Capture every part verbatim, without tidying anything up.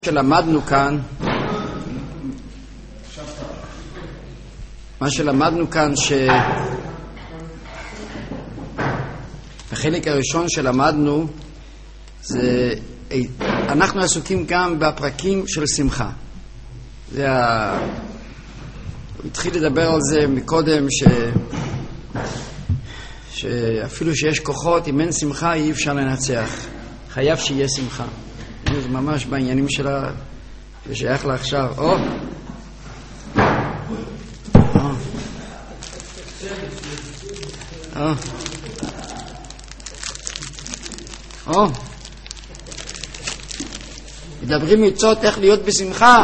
שלמדנו כאן, מה שלמדנו כאן שבחלק הראשון שלמדנו זה אנחנו עסוקים גם בפרקים של שמחה. זה ה... הוא התחיל לדבר על זה מקודם ש... שאפילו שיש כוחות, אם אין שמחה אי אפשר לנצח, חייב שיהיה שמחה. זה ממש בעניינים שלה ששייך לה עכשיו. או או או מדברים עצות איך להיות בשמחה.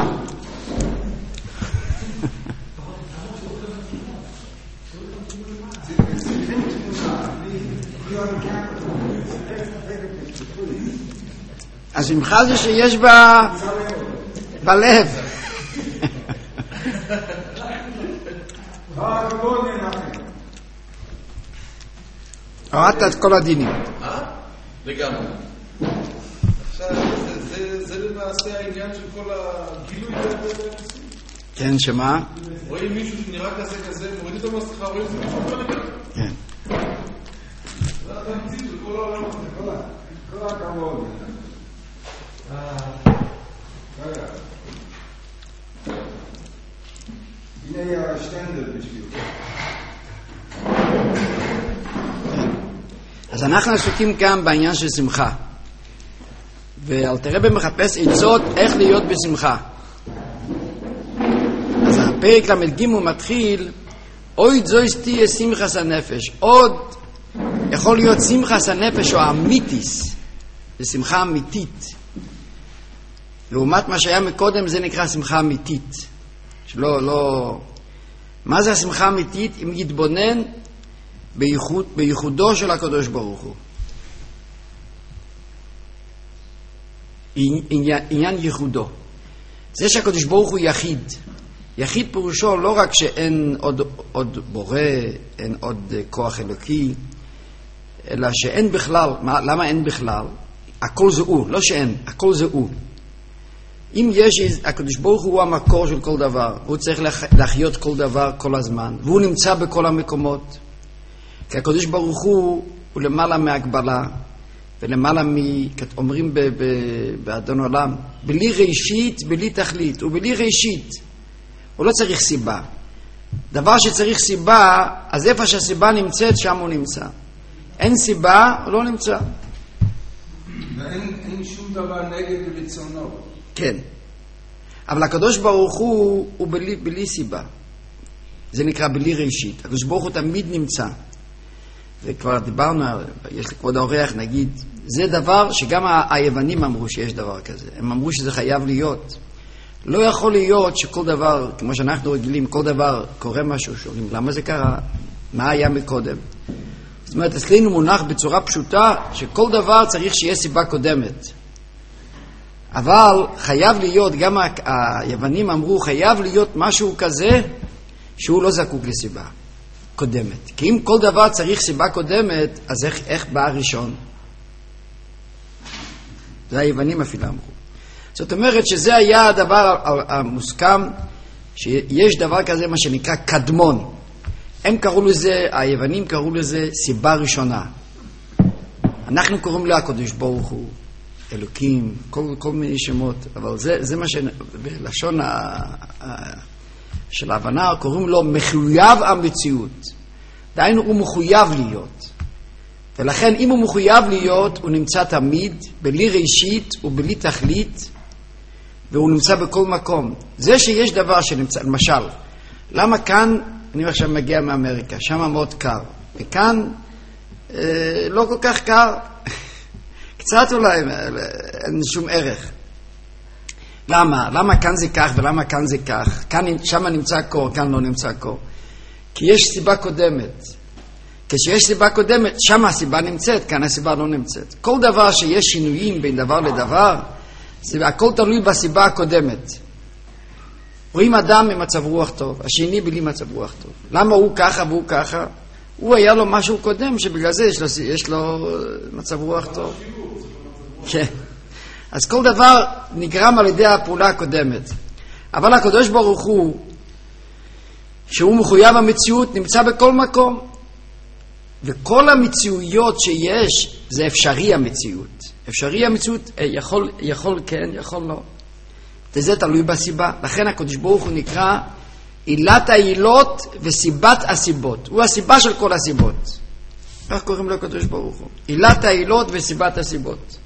השמחה זה שיש בה בלב. הורדת את כל הדינים. אה? לגמרי. עכשיו, זה למעשה העניין של כל הגילוי והכיסוי. כן, שמה? רואים מישהו שנראה כזה כזה, מוריד אותו מהסליחה, רואים את זה מישהו כל לגמרי. כן. זה התמצית של כל העולם הזה. כל הכבוד. רגע. הנה השטנדר בשביל. אז אנחנו עסוקים כאן בעניין של שמחה, ואלתר רבי מחפש עצות איך להיות בשמחה. אז הפרק למד ג' מתחיל אוי זויס תהיה שמחת הנפש. עוד יכול להיות שמחת הנפש או אמיתיס, זה שמחה אמיתית. לעומת מה שהיה מקודם זה נקרא שמחה אמיתית. שלא, לא... מה זה השמחה האמיתית? אם יתבונן בייחוד, בייחודו של הקדוש ברוך הוא. עניין, עניין ייחודו. זה שהקדוש ברוך הוא יחיד. יחיד פירושו לא רק שאין עוד, עוד בורא, אין עוד כוח אלוקי, אלא שאין בכלל. מה, למה אין בכלל? הכל זה הוא, לא שאין, הכל זה הוא. אם יש, הקדוש ברוך הוא המקור של כל דבר, הוא צריך לחיות כל דבר כל הזמן, והוא נמצא בכל המקומות. כי הקדוש ברוך הוא הוא למעלה מהגבלה, ולמעלה מ... אומרים ב- ב- באדון עולם, בלי ראשית, בלי תכלית, ובלי ראשית. הוא לא צריך סיבה. דבר שצריך סיבה, אז איפה שהסיבה נמצאת, שם הוא נמצא. אין סיבה, הוא לא נמצא. ואין אין שום דבר נגד רצונו. כן. אבל הקדוש ברוך הוא הוא בלי, בלי סיבה. זה נקרא בלי ראשית. הקדוש ברוך הוא תמיד נמצא. וכבר דיברנו, יש לכבוד האורח, נגיד, זה דבר שגם היוונים אמרו שיש דבר כזה. הם אמרו שזה חייב להיות. לא יכול להיות שכל דבר, כמו שאנחנו רגילים, כל דבר קורה משהו, שואלים, למה זה קרה? מה היה מקודם? זאת אומרת, אצלנו מונח בצורה פשוטה, שכל דבר צריך שיהיה סיבה קודמת. אבל חייב להיות, גם היוונים אמרו, חייב להיות משהו כזה, שהוא לא זקוק לסיבה קודמת. כי אם כל דבר צריך סיבה קודמת, אז איך, איך בא הראשון? זה היוונים אפילו אמרו. זאת אומרת שזה היה הדבר המוסכם, שיש דבר כזה מה שנקרא קדמון. הם קראו לזה, היוונים קראו לזה סיבה ראשונה. אנחנו קוראים לה הקדוש ברוך הוא, אלוקים, כל, כל מיני שמות, אבל זה, זה מה שבלשון ה, ה, של ההבנה קוראים לו מחויב המציאות. דהיינו הוא מחויב להיות. ולכן אם הוא מחויב להיות, הוא נמצא תמיד בלי ראשית ובלי תכלית, והוא נמצא בכל מקום. זה שיש דבר שנמצא, למשל, למה כאן, אני עכשיו מגיע מאמריקה, שם מאוד קר, וכאן אה, לא כל כך קר, קצת אולי, אין שום ערך. למה? למה כאן זה כך ולמה כאן זה כך? כאן, שם נמצא קור, כאן לא נמצא קור. כי יש סיבה קודמת. כשיש סיבה קודמת, שם הסיבה נמצאת, כאן הסיבה לא נמצאת. כל דבר שיש שינויים בין דבר לדבר, הכל תלוי בסיבה הקודמת. רואים אדם עם מצב רוח טוב, השני בלי מצב רוח טוב. למה הוא ככה והוא ככה? הוא היה לו משהו קודם שבגלל זה יש לו, יש לו מצב רוח טוב. כן. אז כל דבר נגרם על ידי הפעולה הקודמת. אבל הקדוש ברוך הוא, שהוא מחויב המציאות, נמצא בכל מקום. וכל המציאויות שיש, זה אפשרי המציאות. אפשרי המציאות, יכול, יכול כן, יכול לא. וזה תלוי בסיבה. לכן הקדוש ברוך הוא נקרא עילת העילות וסיבת הסיבות. הוא הסיבה של כל הסיבות. איך קוראים לו הקדוש ברוך הוא? עילת העילות וסיבת הסיבות.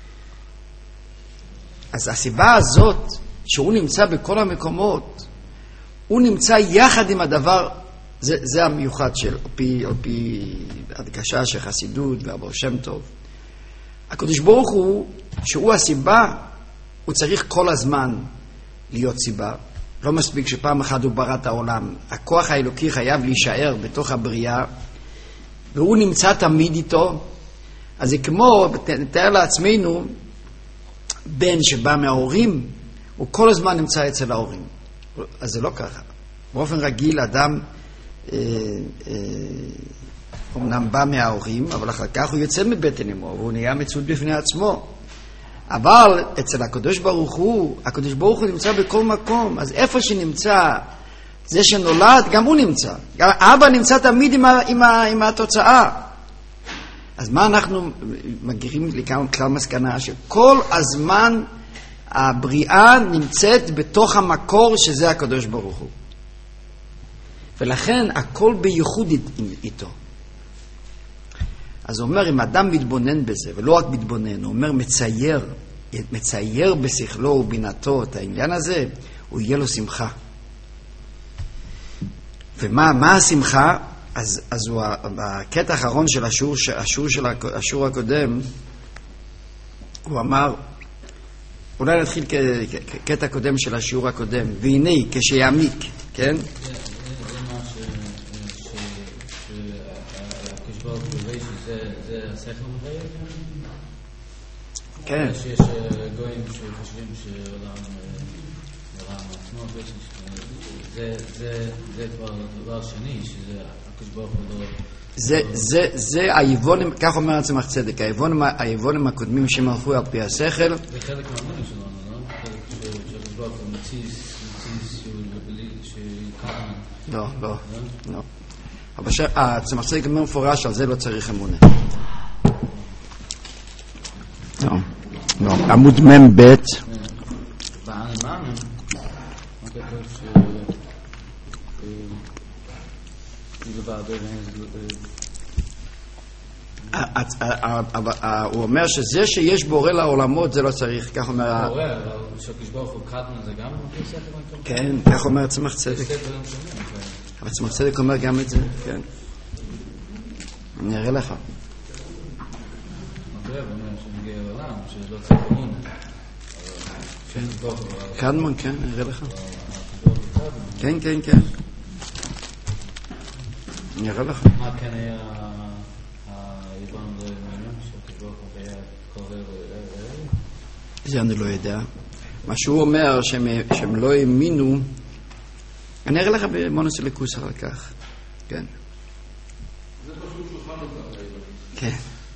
אז הסיבה הזאת, שהוא נמצא בכל המקומות, הוא נמצא יחד עם הדבר, זה, זה המיוחד של, על פי, על פי הדגשה של חסידות והבר שם טוב. הקדוש ברוך הוא, שהוא הסיבה, הוא צריך כל הזמן להיות סיבה. לא מספיק שפעם אחת הוא ברא את העולם. הכוח האלוקי חייב להישאר בתוך הבריאה, והוא נמצא תמיד איתו. אז זה כמו, נתאר לעצמנו, בן שבא מההורים, הוא כל הזמן נמצא אצל ההורים. אז זה לא ככה. באופן רגיל, אדם אה, אה, אומנם בא מההורים, אבל אחר כך הוא יוצא מבטן אמו, והוא נהיה מציאות בפני עצמו. אבל אצל הקדוש ברוך הוא, הקדוש ברוך הוא נמצא בכל מקום. אז איפה שנמצא, זה שנולד, גם הוא נמצא. האבא נמצא תמיד עם, ה, עם, ה, עם התוצאה. אז מה אנחנו מגיעים לכאן כלל מסקנה? שכל הזמן הבריאה נמצאת בתוך המקור שזה הקדוש ברוך הוא. ולכן הכל בייחוד איתו. אז הוא אומר, אם אדם מתבונן בזה, ולא רק מתבונן, הוא אומר, מצייר, מצייר בשכלו ובינתו את העניין הזה, הוא יהיה לו שמחה. ומה מה השמחה? אז, אז הוא, בקטע האחרון של השיעור, השיעור, של השיעור הקודם, הוא אמר, אולי נתחיל כקטע קודם של השיעור הקודם, והנה, כשיעמיק, כן? כן. שיש גויים שחושבים שעולם עצמו, זה כבר דבר שני, שזה הקדוש ברוך הוא לא... זה היוונים, כך אומר עצמך צדק, היוונים הקודמים שמלכו על פי השכל. זה חלק מהמונים שלנו, לא? חלק שהקדוש ברוך הוא מציז, שיקרן. לא, לא, לא. אבל עצמך צדק אומר מפורש, על זה לא צריך אמונה. לא. לא, עמוד מם בית. באנמאמן, מה כתוב ש... הוא אומר שזה שיש בורא לעולמות זה לא צריך, כך אומר... בורא, אבל שהקדוש ברוך הוא קדמן זה גם מפי שכל? כן, כך אומר עצמך צדק. אבל עצמך צדק אומר גם את זה, כן. אני אראה לך. קדמן, כן, אני אראה לך. כן, כן, כן. אני אראה לך. מה כן היה היוון לא ימנו, שהקדוש היה קורא ולא... זה אני לא יודע. מה שהוא אומר שהם לא האמינו, אני אראה לך במונוס אליקוס אחר כך. כן. זה פשוט שולחן אותה. כן.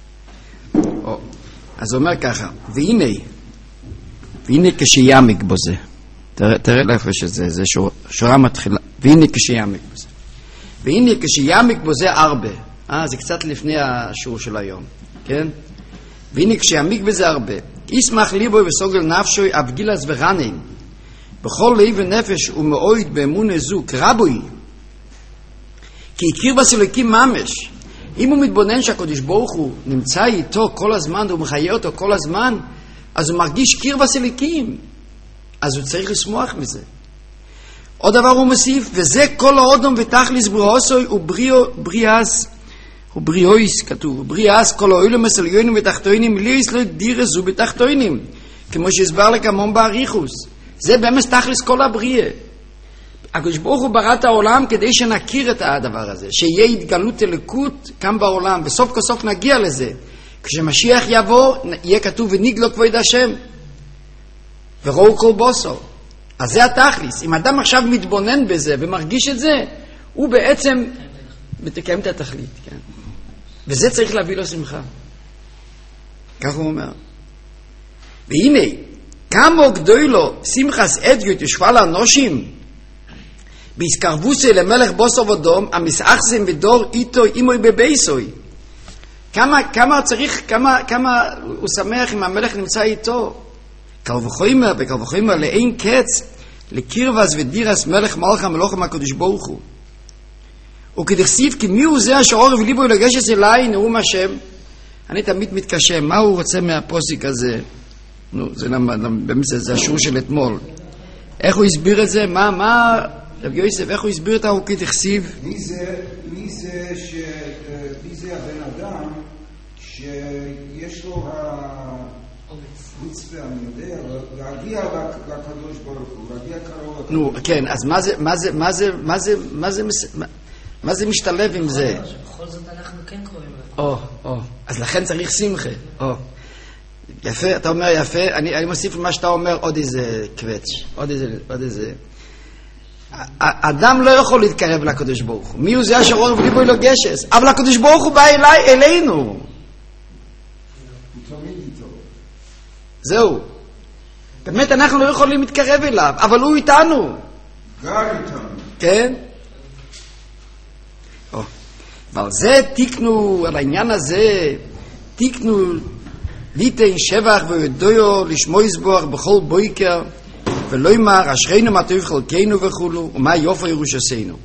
אז הוא אומר ככה, והנה, והנה כשיעמיק בו זה. תראה, תראה לך שזה, זה שורה מתחילה. והנה כשיעמיק בו זה. והנה כשיעמיק בו זה הרבה. אה, זה קצת לפני השיעור של היום. כן? והנה כשיעמיק בזה הרבה. ישמח ליבוי וסוגל נפשוי אבגילס ורנן. בכל לב ונפש ומאויד באמון זו קרבוי. כי הכיר בסילוקים ממש. אם הוא מתבונן שהקדוש ברוך הוא נמצא איתו כל הזמן והוא מחיה אותו כל הזמן, אז הוא מרגיש קיר בסילוקים. אז הוא צריך לשמוח מזה. עוד דבר הוא מוסיף, וזה כל האודום ותכליס בריאוסוי ובריאס, ובריאויס כתוב, בריאס כל האוילום הסליונים ותחתוינים, ליאס לא דירסו בתחתוינים, כמו שהסבר לכמון באריכוס. זה באמת תכליס כל הבריאה. הקדוש ברוך הוא ברא את העולם כדי שנכיר את הדבר הזה, שיהיה התגלות אלוקות כאן בעולם, בסוף כל סוף נגיע לזה. כשמשיח יבוא, יהיה כתוב ונגלו כבוד השם, וראו כל בוסו. אז זה התכליס. אם אדם עכשיו מתבונן בזה ומרגיש את זה, הוא בעצם מתקיים את התכלית, כן? וזה צריך להביא לו שמחה. כך הוא אומר. והנה, כמה גדולו שמחס אדגות ושפל האנושים בהסקרבוסי למלך בוסר ודום המסאחסים ודור איתו אימוי בבייסוי. כמה, כמה צריך, כמה, כמה הוא שמח אם המלך נמצא איתו. קל וחומר, בקל וחומר לאין קץ לקרבס ודירס מלך מלך המלוכם הקדוש ברוך הוא. וכדכסיב כי מי הוא זה אשר עורב ליבו לגשת אליי נאום השם. אני תמיד מתקשה, מה הוא רוצה מהפוסיק הזה? נו, זה, זה, זה השור של אתמול. איך הוא הסביר את זה? מה, מה, רב יוסף, איך הוא הסביר את ההוא כדכסיב? מי זה, מי זה ש... מי זה הבן אדם שיש לו החוצפה, אני יודע, להגיע לקדוש ברוך הוא, להגיע קרוב. נו, כן, אז מה זה, מה זה, מה זה, מה זה, מה זה, מה זה משתלב עם זה? בכל זאת אנחנו כן קוראים לו. או, או, אז לכן צריך שמחה. או, יפה, אתה אומר יפה, אני, אני מוסיף למה שאתה אומר עוד איזה קווץ', עוד איזה, עוד איזה... האדם לא יכול להתקרב לקדוש ברוך הוא. מי הוא זה אשר עורב ליבו לו גשס? אבל הקדוש ברוך הוא בא אליי, אלינו. זהו. באמת אנחנו לא יכולים להתקרב אליו, אבל הוא איתנו. גר איתנו. כן? או. ועל זה תיקנו, על העניין הזה, תיקנו ליתן שבח וידויו לשמו יסבוח בכל בויקר, ולא יאמר אשרינו מה טוב חלקנו וכולו, ומה יופי ירושתנו.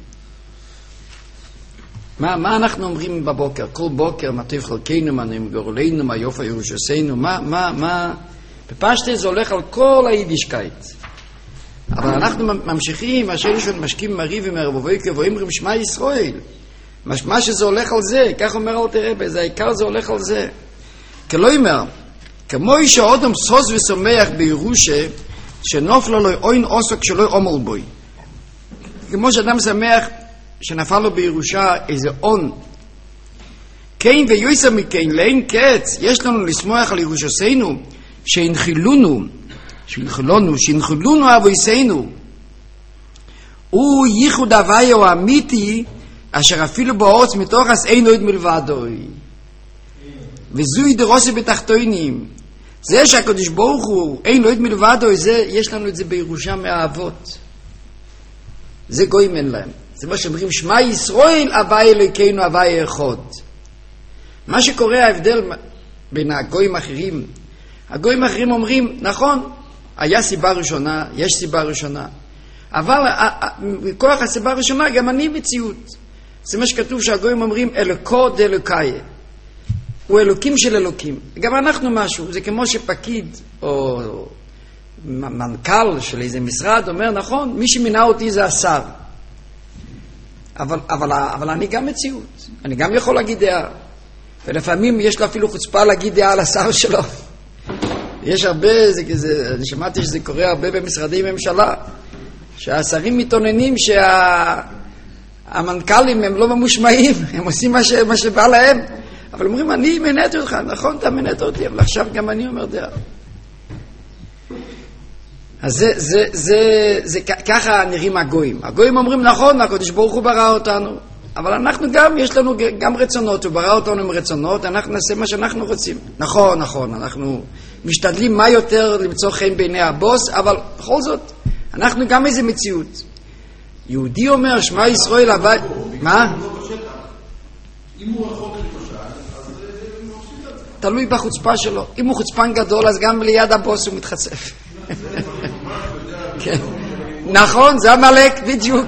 מה, מה אנחנו אומרים בבוקר? כל בוקר מה טוב חלקנו, מה נעים גורלנו, מה יופי ירושתנו, מה, מה, מה... בפשטה זה הולך על כל היידישקייט. אבל אנחנו ממשיכים, השאלה של משקים מרי ומרבובויקר, ואומרים שמע ישראל. מה שזה הולך על זה, כך אומר אל תראה, זה העיקר זה הולך על זה. כלא יאמר, כמו שאודם סוס ושמח בירושה, שנופל לו אוין עוסק שלא עומל בוי. כמו שאדם שמח שנפל לו בירושה איזה און. כן ויועסה מכן, לאין קץ, יש לנו לשמוח על ירושתנו, שהנחילונו, שהנחילונו, שהנחילונו אבויסנו. הוא ייחוד הוויו האמיתי, אשר אפילו באורץ מתוך אז אין עוד מלבדוי. וזוהי דרוסי בתחתונים. זה שהקדוש ברוך הוא אין עוד מלבדוי, זה, יש לנו את זה בירושה מהאבות. זה גויים אין להם. זה מה שאומרים, שמע ישראל הווי אלוקינו הווי אחד. מה שקורה ההבדל בין הגויים האחרים, הגויים האחרים אומרים, נכון, היה סיבה ראשונה, יש סיבה ראשונה, אבל מכוח הסיבה הראשונה גם אני מציאות. זה מה שכתוב שהגויים אומרים, אלוקו דאלוקאי, הוא אלוקים של אלוקים. גם אנחנו משהו, זה כמו שפקיד או מנכ"ל של איזה משרד אומר, נכון, מי שמינה אותי זה השר. אבל, אבל, אבל אני גם מציאות, אני גם יכול להגיד דעה, ולפעמים יש לו אפילו חוצפה להגיד דעה על השר שלו. יש הרבה, זה, זה, אני שמעתי שזה קורה הרבה במשרדי ממשלה, שהשרים מתעוננים שהמנכ"לים הם לא ממושמעים, הם עושים מה, ש, מה שבא להם, אבל אומרים, אני מנעת אותך, נכון, אתה מנעת אותי, אבל עכשיו גם אני אומר דעה. אז זה, זה, זה, זה, ככה נראים הגויים. הגויים אומרים, נכון, הקדוש ברוך הוא ברא אותנו, אבל אנחנו גם, יש לנו גם רצונות, הוא ברא אותנו עם רצונות, אנחנו נעשה מה שאנחנו רוצים. נכון, נכון, אנחנו משתדלים מה יותר למצוא חן בעיני הבוס, אבל בכל זאת, אנחנו גם איזה מציאות. יהודי אומר, שמע ישראל, אבל... מה? אם הוא רחוק למשל, אז זה מפסיד את זה. תלוי בחוצפה שלו. אם הוא חוצפן גדול, אז גם ליד הבוס הוא מתחצף. נכון, זה המלך, בדיוק.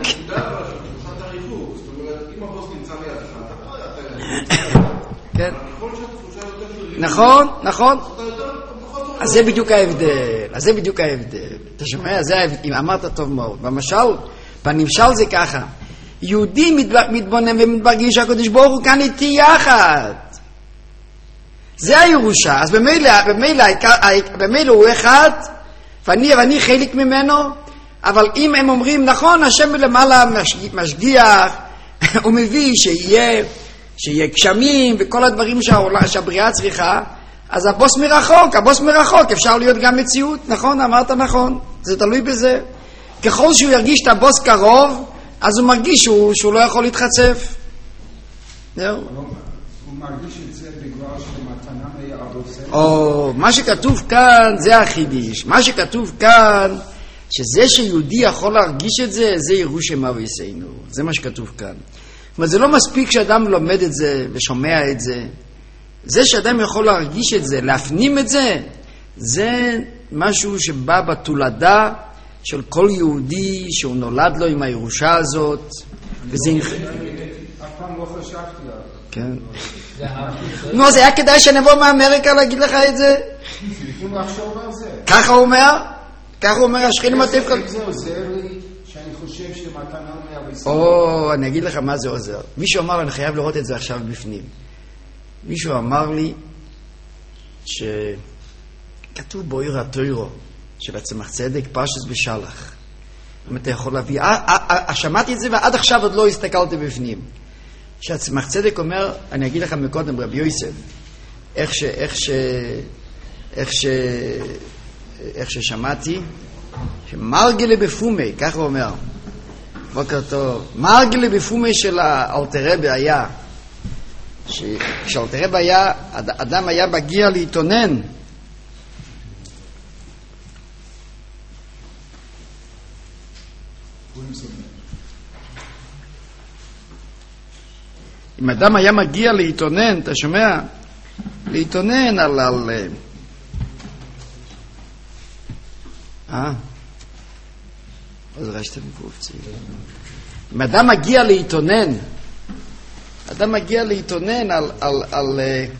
נכון, נכון. אז זה בדיוק ההבדל, אז זה בדיוק ההבדל. אתה שומע? זה ההבדל, אם אמרת טוב מאוד. במשל, בנמשל זה ככה. יהודי מתבונן ומתברגיש שהקדוש ברוך הוא כאן איתי יחד. זה הירושה. אז במילא, במילא, במילא הוא אחד, ואני, ואני חלק ממנו, אבל אם הם אומרים, נכון, השם מלמעלה משגיח, הוא מביא שיהיה, שיהיה גשמים וכל הדברים שהבריאה צריכה, אז הבוס מרחוק, הבוס מרחוק, אפשר להיות גם מציאות, נכון? אמרת נכון, זה תלוי בזה. ככל שהוא ירגיש את הבוס קרוב, אז הוא מרגיש שהוא, שהוא לא יכול להתחצף. זהו. הוא מרגיש את זה בגלל שמתנה מהבוסנו, או מה שכתוב כאן זה החידיש. מה שכתוב כאן, שזה שיהודי יכול להרגיש את זה, זה ירוש שמה ויסיינו. זה מה שכתוב כאן. זאת אומרת, זה לא מספיק שאדם לומד את זה ושומע את זה. זה שאדם יכול להרגיש את זה, להפנים את זה, זה משהו שבא בתולדה של כל יהודי שהוא נולד לו עם הירושה הזאת. וזה... אף פעם לא חשבתי עליו. כן. נו, זה היה כדאי שנבוא מאמריקה להגיד לך את זה? צריכים לחשוב על זה. ככה הוא אומר? ככה הוא אומר, השכינים הטבע כל... זה עוזר לי שאני חושב שמתנה מהביסים. או, אני אגיד לך מה זה עוזר. מישהו אמר לי, אני חייב לראות את זה עכשיו בפנים. מישהו אמר לי שכתוב באור התורה של הצמח צדק, פרשת בשלח. אם אתה יכול להביא... שמעתי את זה ועד עכשיו עוד לא הסתכלתי בפנים. שהצמח צדק אומר, אני אגיד לך מקודם, רבי יוסף, איך ש... איך ש... איך ש... איך ששמעתי, שמרגלה בפומי, כך הוא אומר, בוקר טוב, מרגלה בפומי של האלתרבה היה, כשאלתרבה היה, אדם היה מגיע להתאונן, אם אדם היה מגיע להתאונן, אתה שומע? להתאונן על... על אה? אז רשתם קופצי. אם אדם מגיע להתאונן, אדם מגיע להתאונן על... על, על,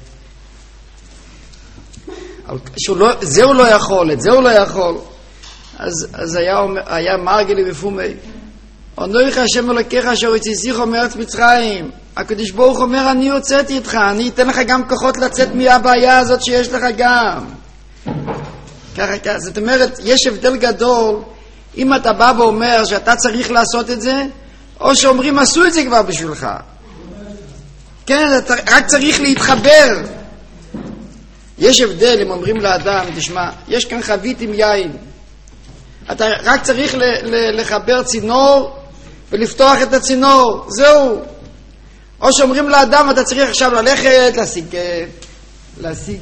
על שהוא לא, זה הוא לא יכול, את זה הוא לא יכול. אז, אז היה, היה מרגלי בפומי. אנוכי השם אלוקיך אשר הוציאך מארץ מצרים. הקדוש ברוך הוא אומר, אני הוצאתי איתך, אני אתן לך גם כוחות לצאת מהבעיה הזאת שיש לך גם. ככה, ככה, זאת אומרת, יש הבדל גדול אם אתה בא ואומר שאתה צריך לעשות את זה, או שאומרים עשו את זה כבר בשבילך. כן, אתה רק צריך להתחבר. יש הבדל אם אומרים לאדם, תשמע, יש כאן חבית עם יין, אתה רק צריך ל- ל- לחבר צינור ולפתוח את הצינור, זהו. או שאומרים לאדם, אתה צריך עכשיו ללכת להשיג להשיג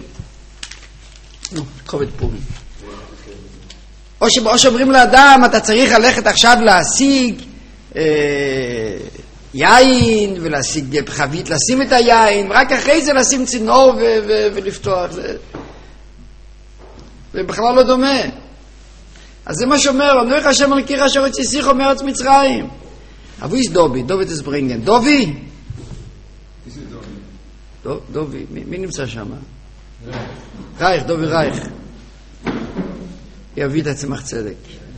נו, חובד פורים. או, ש... או שאומרים לאדם, אתה צריך ללכת עכשיו להשיג אה, יין ולהשיג חבית, לשים את היין, רק אחרי זה לשים צינור ו... ו... ולפתוח. זה... זה בכלל לא דומה. אז זה מה שאומר, אנוכי השם אלוקיך אשר הוציאך מארץ מצרים. אבל יש דובי, דובי תסברינגן. דובי? דובי, מי, מי נמצא שם? רייך, דובי רייך. יביא את הצמח צדק.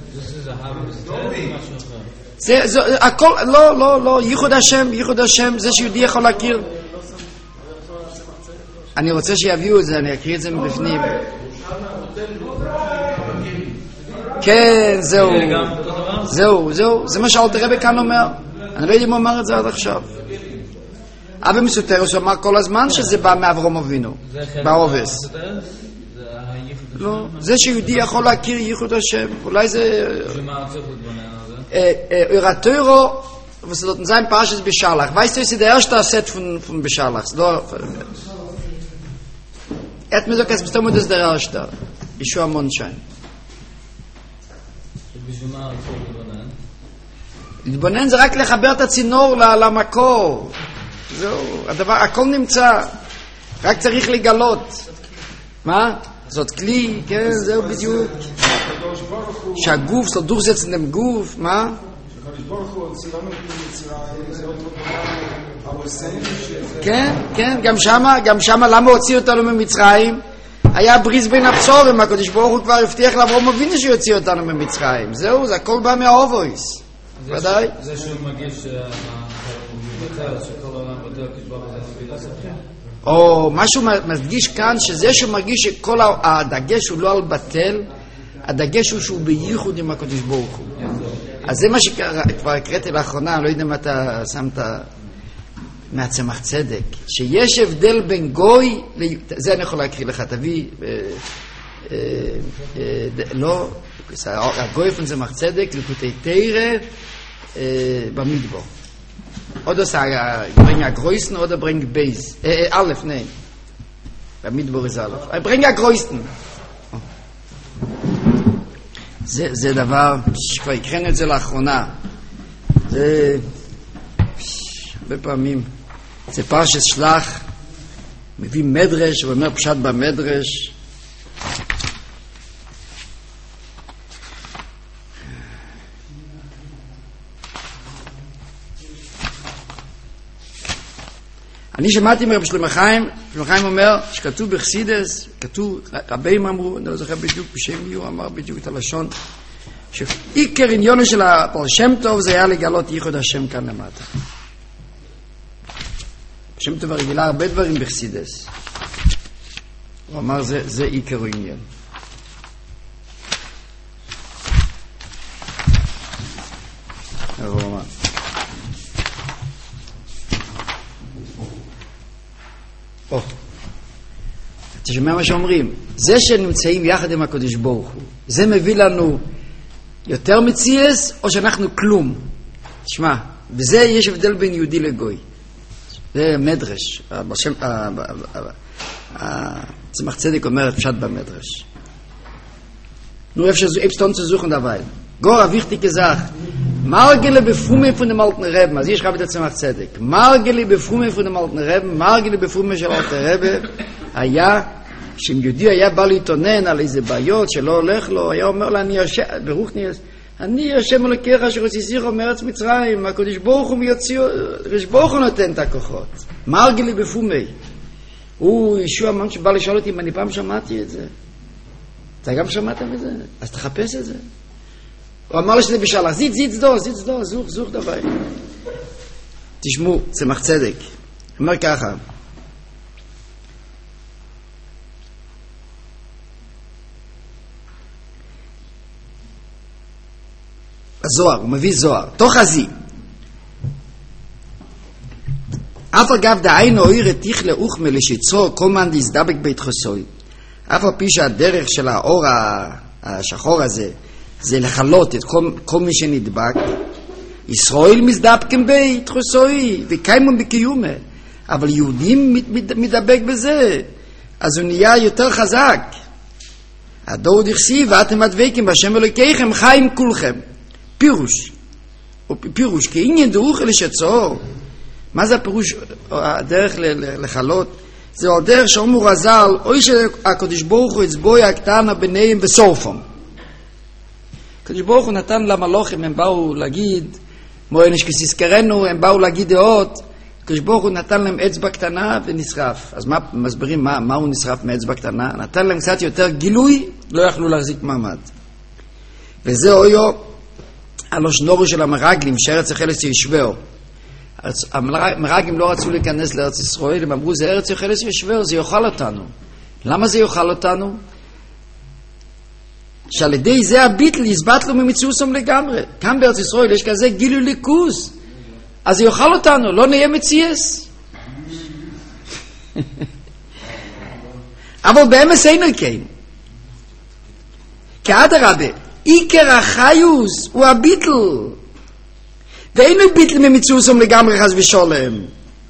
זה, זה, הכל, לא, לא, לא, ייחוד השם, ייחוד השם, זה שיהודי יכול להכיר. אני רוצה שיביאו את זה, אני אקריא את זה מבפנים. כן, זהו. זהו, זהו, זה מה שאלתר רבי כאן אומר. אני לא יודע אם הוא אמר את זה עד עכשיו. אבא מסותרוס אמר כל הזמן שזה בא מאברהם אבינו, בעובס. לא, זה שיהודי יכול להכיר ייחוד השם, אולי זה... אור התורה, was dort in seinem Parshas Beshalach. Weißt du, ist der erste Set von, von Beshalach. Er hat mir gesagt, es bestimmt ist der erste. Yeshua Monschein. להתבונן זה רק לחבר את הצינור למקור. זהו, הדבר, הכל נמצא. רק צריך לגלות. מה? זאת כלי, כן, זהו בדיוק. שהגוף, זאת דורסץ עם גוף, מה? כן, כן, גם שמה, גם שמה, למה הוציא אותנו ממצרים? היה בריס בין הבשורים, הקדוש ברוך הוא כבר הבטיח לאברהם אבינו שיוציא אותנו ממצרים. זהו, זה הכל בא מהאובויס. ודאי? זה שהוא מגיש שכל העולם בדרך כשברוך זה או משהו מדגיש כאן, שזה שהוא מרגיש שכל הדגש הוא לא על בטל, הדגש הוא שהוא בייחוד עם הקדוש ברוך הוא. אז זה מה שכבר הקראתי לאחרונה, לא יודע אם אתה שמת מהצמח צדק, שיש הבדל בין גוי, זה אני יכול להקריא לך, תביא, לא, הגוי פון צמח צדק, לקוטי תירה במדבר. Oder sage, bringe a größten oder bringe Beis. Äh, Alef, nein. במדבר איזה אלף. הברנג הגרויסטן. זה, זה דבר שכבר הקראנו את זה לאחרונה. זה הרבה פעמים. זה פרשת שלח, מביא מדרש, ואומר פשט במדרש. אני שמעתי מרב שלמה חיים, שלמה חיים אומר שכתוב בחסידס, כתוב, רבים אמרו, אני לא זוכר בדיוק בשם מי הוא אמר בדיוק את הלשון, שעיקר עניונו של הבעל שם טוב זה היה לגלות ייחוד השם כאן למטה. שם טוב הרגילה הרבה דברים בחסידס. הוא אמר זה, זה עיקר עניין. הוא אמר. או, אתה שומע מה שאומרים? זה שנמצאים יחד עם הקדוש ברוך הוא, זה מביא לנו יותר מציאס או שאנחנו כלום? תשמע, וזה יש הבדל בין יהודי לגוי. זה מדרש. בשם, צמח צדק אומר פשט במדרש. נו, איפה שטון zu suchen dabei. גור wichtig gesagt. Margele befume von dem alten Rebbe, also ich schreibe das Tzemach Tzedek. Margele befume von dem alten Rebbe, Margele befume של alten Rebbe, היה, שאם יהודי היה בא להתעונן על איזה בעיות שלא הולך לו, היה אומר לה, אני יושב, ברוך נהיה, אני יושב מלכך אשר הוציאך מארץ מצרים, הקדוש ברוך הוא מיוציא, הקדוש ברוך הוא נותן את הכוחות. מרגלי בפומי. הוא ישוע ממש שבא לשאול אותי אם אני פעם שמעתי את זה. אתה גם שמעת מזה? אז תחפש את זה. הוא אמר לי שזה בשאלה, זיץ, זיץ דו, זיץ דו, זוך, זוך דבר. תשמעו, צמח צדק. אומר ככה, הזוהר, הוא מביא זוהר, תוך הזי. אף אגב דהיינו אויר תיכלה אוכמה לשיצור כל מן להזדבק בית חסוי. אף על פי שהדרך של האור השחור הזה זה לחלות את כל, כל מי שנדבק. ישראל מזדבקים בית חסוי וקיימון בקיומה. אבל יהודים מדבק בזה. אז הוא נהיה יותר חזק. הדור דכסי ואתם הדבקים בשם אלוקיכם חיים כולכם. פירוש, פירוש, כי עניין דרוך אלה שצור, מה זה הפירוש, הדרך לחלות? זה הדרך שאומרו רזל, אוי שהקדוש ברוך הוא הצבוי הקטנה ביניהם בסורפום. הקדוש ברוך הוא נתן למלוכים, הם באו להגיד, מוינש כסיסקרנו, הם באו להגיד דעות, הקדוש ברוך הוא נתן להם אצבע קטנה ונשרף. אז מה, מסבירים מה, מה הוא נשרף מאצבע קטנה? נתן להם קצת יותר גילוי, לא יכלו להחזיק מעמד. וזה אויו, הלושנורו של המרגלים, שארץ החלס ישבר. המרגלים לא רצו להיכנס לארץ ישראל, הם אמרו, זה ארץ החלס ישבר, זה יאכל אותנו. למה זה יאכל אותנו? שעל ידי זה הביטל יסבט לו ממצאוסם לגמרי. כאן בארץ ישראל יש כזה גילוי ליכוס. אז זה יאכל אותנו, לא נהיה מציאס. אבל באמס אין אלקין. כעד הרבה, עיקר החיוס הוא הביטל. ואין לו ביטל ממצאוסם לגמרי חס ושולם.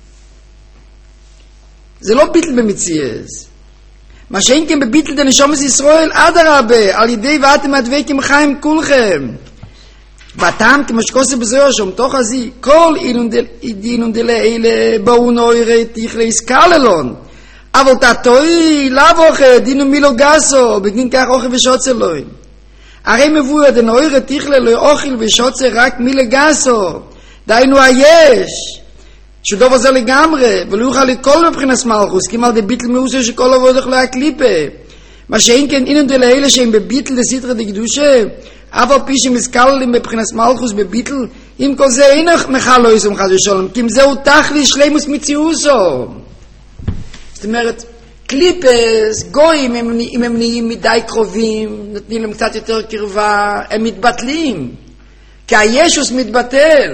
זה לא ביטל במציאס. מה שאין כן בביטל דנשומס ישראל, עד הרבה, על ידי ואתם הדבקים חיים כולכם. ואתם כמו שקוסה בזוהר שם, תוך הזי, כל אינון דלה באו נוירי תיכלי סקללון. אבל תתוי, לאו אוכל, דינו מילו גסו, בגין כך אוכל ושוצר לוי. הרי מבוא עד נוירי תיכלי לא אוכל ושוצר רק מילה גסו. דיינו היש. שדוב הזה לגמרי, ולא יוכל לכל מבחינס מלכוס, כי מלדי ביטל מאוסר שכל עבוד אוכלו הקליפה. מה שאין כן אינון דלה אלה שהם בביטל לסתרה דקדושה, אף על פי שמזכללים מבחינס מלכוס בביטל, אם כל זה אין מחל לא יסום חס ושולם, כי אם זהו תכלי שלימוס מציאוסו. זאת אומרת, קליפס, גויים, אם הם נהיים מדי קרובים, נותנים להם קצת יותר קרבה, הם מתבטלים. כי הישוס מתבטל.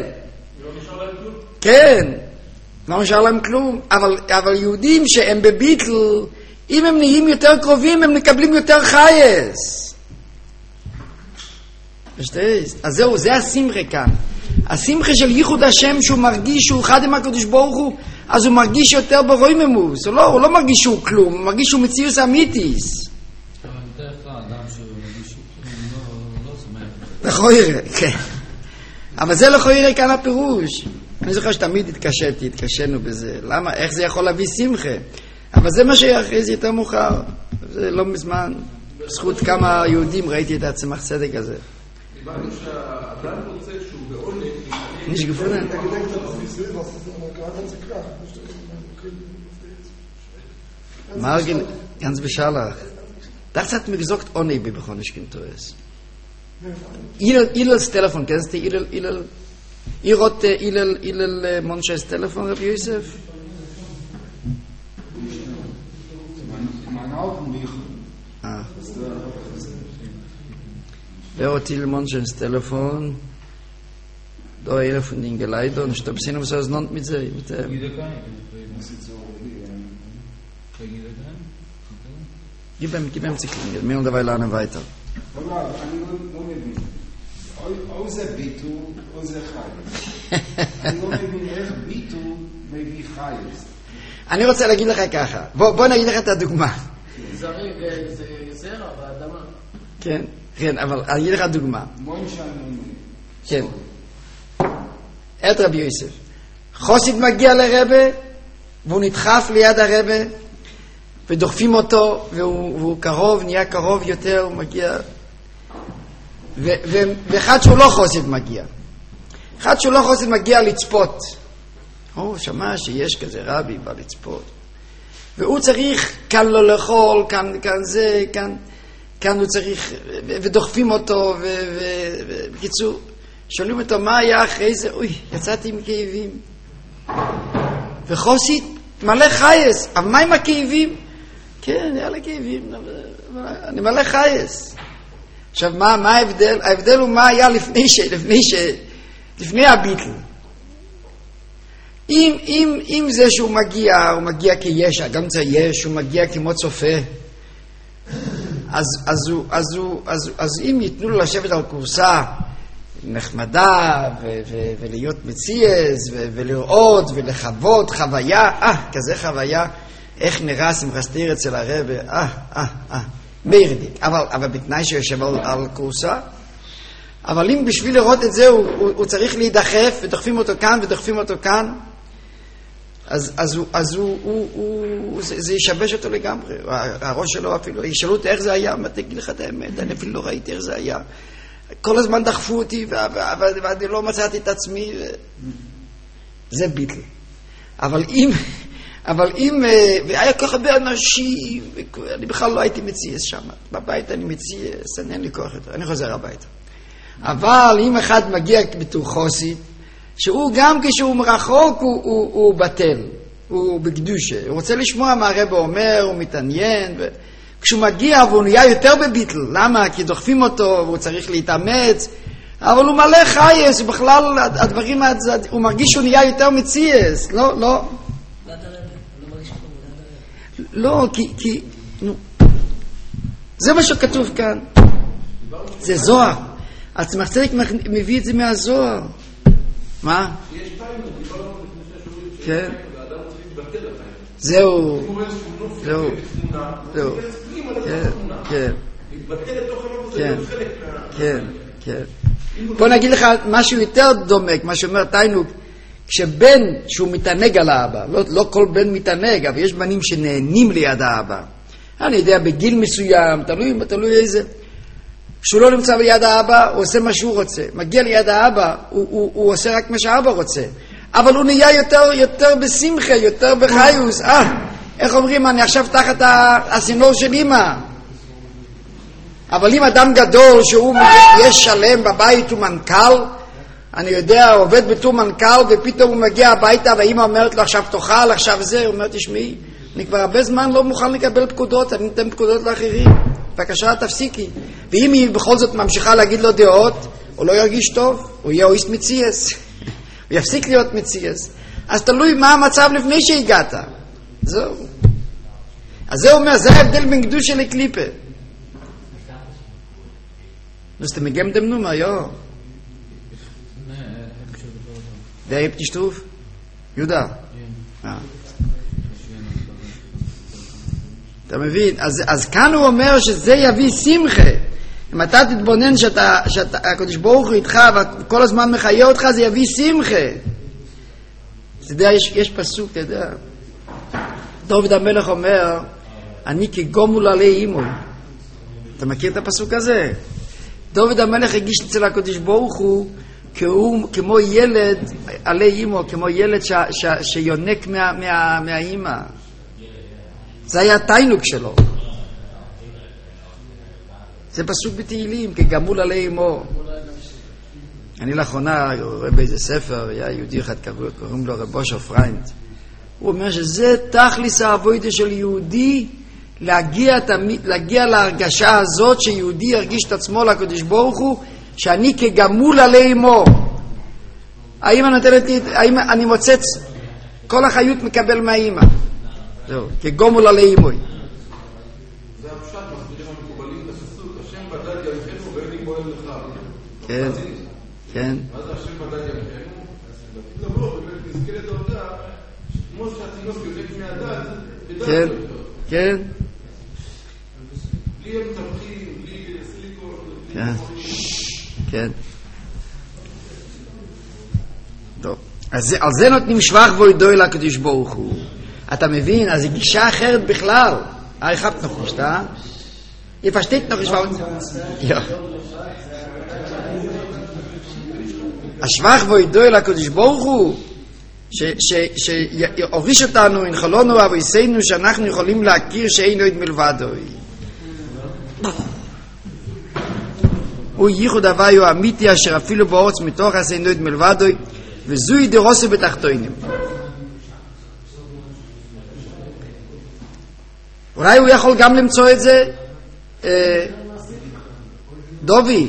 כן, לא נשאר להם כלום. אבל, אבל יהודים שהם בביטל, אם הם נהיים יותר קרובים, הם מקבלים יותר חייס. אז זהו, זה השמחה כאן. השמחה של ייחוד השם שהוא מרגיש שהוא אחד עם הקדוש ברוך הוא, אז הוא מרגיש יותר ברוממוס, הוא לא, הוא לא מרגיש שהוא כלום, הוא מרגיש שהוא מציאוס אמיתיס. אבל בדרך כלל אדם שהוא מרגיש שהוא לא שמח. לכוירה, כן. אבל זה לכוירה כאן הפירוש. אני זוכר שתמיד התקשיתי, התקשינו בזה. למה? איך זה יכול להביא שמחה? אבל זה מה שאחרי זה יותר מאוחר. זה לא מזמן. בזכות כמה יהודים ראיתי את הצמח צדק הזה. דיברנו שהאדם רוצה שהוא בעונג. nicht gefunden. Margin, ganz beschallach. Das hat mir gesagt, oh nee, wie ich nicht es. Ilal, Ilal's Telefon, kennst du Ilal, Ilal? Ihr hat Ilal, Ilal Monsches Telefon, Rabbi Yosef? Ah. Wer hat Ilal Monsches Telefon? Da einer von den Geleitern, ich glaube, sie haben so ausnannt mit sie. Mit dem. Gib ihm, gib ihm zu klingen, mir und dabei lernen weiter. אבל אני לא מבין. או זה ביטו, או זה חייס. אני לא מבין איך ביטו מביא חייס. אני רוצה להגיד לך ככה. בוא נגיד לך את הדוגמה. זריג זה זרע באדמה. כן, כן, אבל אני אגיד לך דוגמה. כן. את רבי יוסף. חוסיד מגיע לרבה, והוא נדחף ליד הרבה, ודוחפים אותו, והוא, והוא קרוב, נהיה קרוב יותר, הוא מגיע. ו, ו, ואחד שהוא לא חוסיד מגיע. אחד שהוא לא חוסיד מגיע לצפות. הוא שמע שיש כזה רבי בא לצפות. והוא צריך כאן לא לאכול, כאן, כאן זה, כאן, כאן הוא צריך, ודוחפים אותו, ובקיצור, שואלים אותו מה היה אחרי זה, אוי, יצאתי עם כאבים. וחוסיד מלא חייס, אבל מה עם הכאבים? כן, היה לה כאבים, אני מלא חייס. עכשיו, מה, מה ההבדל? ההבדל הוא מה היה לפני ש... לפני ש... לפני הביטל. אם, אם, אם זה שהוא מגיע, הוא מגיע כיש, גם זה יש, הוא מגיע כמו צופה, אז, אז, הוא, אז, הוא, אז, אז אם ייתנו לו לשבת על קורסה נחמדה, ו, ו, ולהיות מציאס, ו, ולראות, ולחוות חוויה, אה, כזה חוויה, איך נראה שמחסתיר אצל הרב, אה, אה, אה, מיירדיק. אבל, אבל בתנאי שיושב על, על קורסה, אבל אם בשביל לראות את זה, הוא, הוא, הוא צריך להידחף, ודוחפים אותו כאן, ודוחפים אותו כאן, אז, אז, הוא, אז הוא, הוא, הוא, זה, זה ישבש אותו לגמרי. הראש שלו אפילו, ישאלו אותי איך זה היה, מה תגיד לך את האמת, אני אפילו לא ראיתי איך זה היה. כל הזמן דחפו אותי, ואני לא מצאתי את עצמי. זה ביטל. אבל אם, אבל אם, והיה כל כך הרבה אנשים, אני בכלל לא הייתי מציאס שם. בבית אני מציאס, אני אין לי כוח יותר, אני חוזר הביתה. אבל אם אחד מגיע בתור חוסית, שהוא גם כשהוא מרחוק הוא, הוא, הוא בטל, הוא בקדושה, הוא רוצה לשמוע מה הרב אומר, הוא מתעניין, וכשהוא מגיע והוא נהיה יותר בביטל, למה? כי דוחפים אותו והוא צריך להתאמץ, אבל הוא מלא חייס, בכלל הדברים, הוא מרגיש שהוא נהיה יותר מציאס, לא, לא. לא, כי, כי, נו, זה מה שכתוב כאן, זה זוהר, הצמח צדק מביא את זה מהזוהר. מה? שיש טיימר, דיברנו לפני שהשיעורים כן. והאדם צריך להתבטל לכם. זהו. אם הוא רואה שהוא נופל זהו. בתמונה, זהו. הוא יצפים על כן, התמונה. כן. להתבטל לתוך הנוף הזה, כן. להיות חלק מה... כן, כן. בוא נגיד לך משהו יותר דומה, מה שאומר תיינוק, כשבן שהוא מתענג על האבא, לא, לא כל בן מתענג, אבל יש בנים שנהנים ליד האבא. אני יודע, בגיל מסוים, תלוי, תלוי איזה... כשהוא לא נמצא ליד האבא, הוא עושה מה שהוא רוצה. מגיע ליד האבא, הוא, הוא, הוא עושה רק מה שהאבא רוצה. אבל הוא נהיה יותר, יותר בשמחה, יותר בחיוס. אה, איך אומרים, אני עכשיו תחת הסינור של אמא. אבל אם אדם גדול, שהוא יש שלם בבית, הוא מנכ"ל, אני יודע, הוא עובד בתור מנכ"ל, ופתאום הוא מגיע הביתה, והאמא אומרת לו, עכשיו תאכל, עכשיו זה, הוא אומר, תשמעי, אני כבר הרבה זמן לא מוכן לקבל פקודות, אני נותן פקודות לאחרים. בבקשה, תפסיקי. ואם היא בכל זאת ממשיכה להגיד לו דעות, הוא לא ירגיש טוב, הוא יהיה אויסט מציאס. הוא יפסיק להיות מציאס. אז תלוי מה המצב לפני שהגעת. זהו. אז זה אומר, זה ההבדל בין קדושה לקליפה. אז אתם מגם דמנו מה, יו? wer hebt die Stuf? Juda? אתה מבין? אז, אז כאן הוא אומר שזה יביא שמחה. אם אתה תתבונן שאתה, שאתה, הקדוש ברוך הוא איתך וכל הזמן מחיה אותך, זה יביא שמחה. אתה יודע, יש, יש פסוק, אתה יודע. דוד המלך אומר, אני כגומול עלי אימו. אתה מכיר את הפסוק הזה? דוד המלך הגיש אצל הקדוש ברוך הוא כמו, כמו ילד עלי אימו, כמו ילד ש, ש, שיונק מה, מה, מהאימא. זה היה התיינוק שלו. זה פסוק בתהילים, כגמול עלי אימו. אני לאחרונה רואה באיזה ספר, היה יהודי אחד, קוראים לו רב אושר פריינד. הוא אומר שזה תכליס העבודה של יהודי, להגיע, להגיע להרגשה הזאת שיהודי ירגיש את עצמו לקדוש ברוך הוא, שאני כגמול עלי אימו. האמא נותנת לי, האמא, אני מוצץ, כל החיות מקבל מהאמא. זהו, כגמול עלי אימו. זה הפשט, מסבירים המקובלים את הפסוק, השם בדד ימכנו ואין לי בועל לך. כן, כן. מה זה השם בדד ימכנו? גם לא, באמת נזכה לדעודה, כמו שהתינוק יונק מהדד, בדד כן, יותר. כן. בלי מתווכים, בלי סיליקון, בלי כן. כן. טוב. אז על זה נותנים שבח ואידוי לקדוש ברוך הוא. אתה מבין? אז היא גישה אחרת בכלל. איך habt noch nicht, da? Ihr versteht noch, ich war... Ja. השבח ואידוי לקדוש ברוך הוא, שהוריש אותנו, הנחלונו ואבויסנו, שאנחנו יכולים להכיר שאין עוד מלבדו. הוא ייחוד הוויו האמיתי אשר אפילו באורץ מתוך עשינו עוד מלבדו, וזוהי דרוסו בתחתונים. אולי הוא יכול גם למצוא את זה? דובי,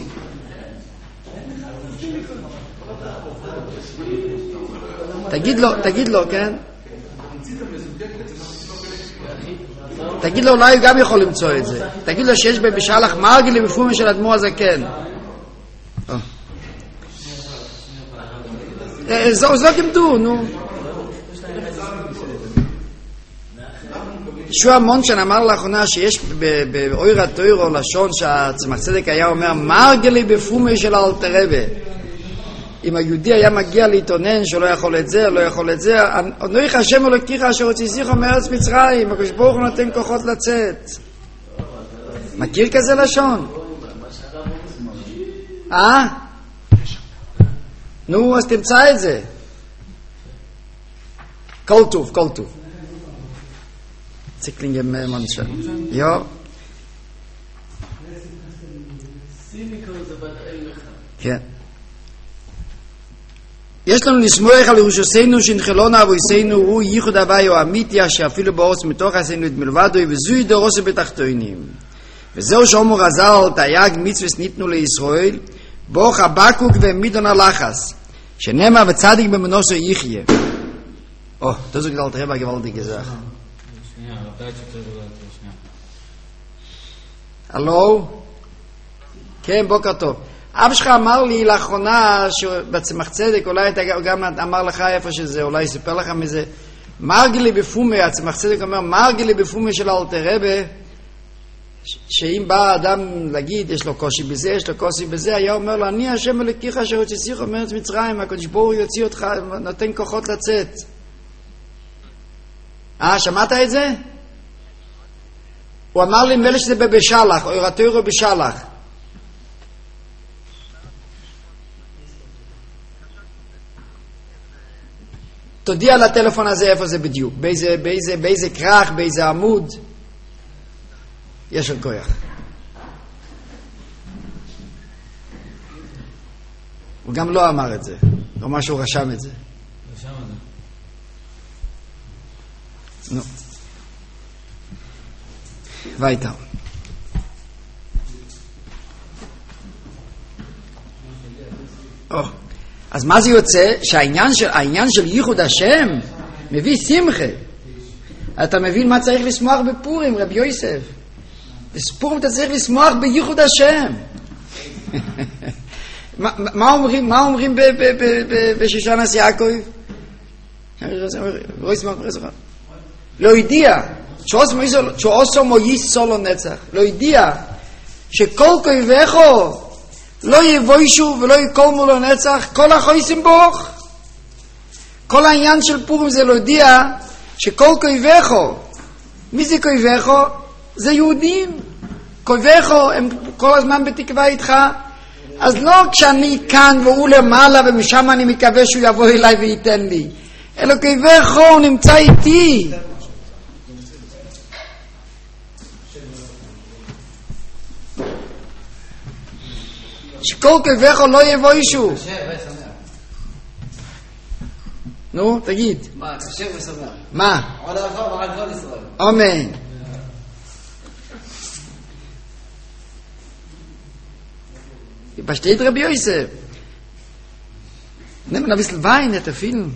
תגיד לו, תגיד לו, כן? תגיד לו, אולי הוא גם יכול למצוא את זה. תגיד לו שיש בשלח מרגלי בפומי של אדמו"ר הזקן. זו כמדו, נו. ישוע מונשן אמר לאחרונה שיש באויר התוירו לשון שהצמח צדק היה אומר מרגלי בפומי של אלתר רבי. אם היהודי היה מגיע להתאונן שלא יכול את זה, לא יכול את זה, אנוכי השם אלוקיך אשר הוציאך מארץ מצרים, הקדוש ברוך הוא נותן כוחות לצאת. מכיר כזה לשון? אה? נו, אז תמצא את זה. כל טוב, כל טוב. ציקלינגן מונשן. יו. כן. יש לנו לסמוך על ירושתנו שנחלונה אבויסנו הוא ייחוד הוויו האמיתי שאפילו באורץ מתוך עשינו את מלבדו וזוהי דרוסו בתחתונים. וזהו שאומר רז"ל תייג מצוות ניתנו לישראל בו חבקוק ומידון הלחס שנאמר וצדיק במנוסו יחיה. או, תוזו גדל תראה בגבלתי גזח. הלו? כן, בוקר טוב. אבא שלך אמר לי לאחרונה שבצמח צדק, אולי אתה גם אמר לך איפה שזה, אולי יספר לך מזה, מרגלי בפומי, הצמח צדק אומר, מרגלי בפומי של אלתר רבי, שאם בא אדם להגיד, יש לו קושי בזה, יש לו קושי בזה, היה אומר לו, אני השם אלוקיך אשר הוציאך מארץ מצרים, הקדוש ברוך הוא יוציא אותך, נותן כוחות לצאת. אה, שמעת את זה? הוא אמר לי, מלא שזה בבשלח, אויר התוירו בשלח. תודיע על הטלפון הזה איפה זה בדיוק, באיזה, באיזה, באיזה כרך, באיזה עמוד. יש עוד כוח. הוא גם לא אמר את זה, לא מה שהוא רשם את זה. רשם את זה. נו. weiter. Oh. אז מה זה יוצא? שהעניין של, העניין של ייחוד השם מביא שמחה. אתה מבין מה צריך לשמוח בפורים, רבי יוסף? בפורים אתה צריך לשמוח בייחוד השם. מה, מה אומרים, מה אומרים בשושן יעקב? לא ידיע, שעושו מויס סולו נצח, לא ידיע, שכל כויבכו לא יבוישו ולא יקולמו לו נצח, כל החויסים בוך. כל העניין של פורים זה לא ידיע, שכל כויבכו, מי זה כויבכו? זה יהודים. כויבכו הם כל הזמן בתקווה איתך, אז לא כשאני כאן והוא למעלה ומשם אני מקווה שהוא יבוא אליי וייתן לי, אלא כויבכו הוא נמצא איתי. שכל כויבכו לא יבוישו. נו, תגיד. מה, קשה ושמח. מה? עולך ועל כל ישראל. אמן. Versteht Rabbi Yosef? Nimm ein bisschen Wein, nicht viel.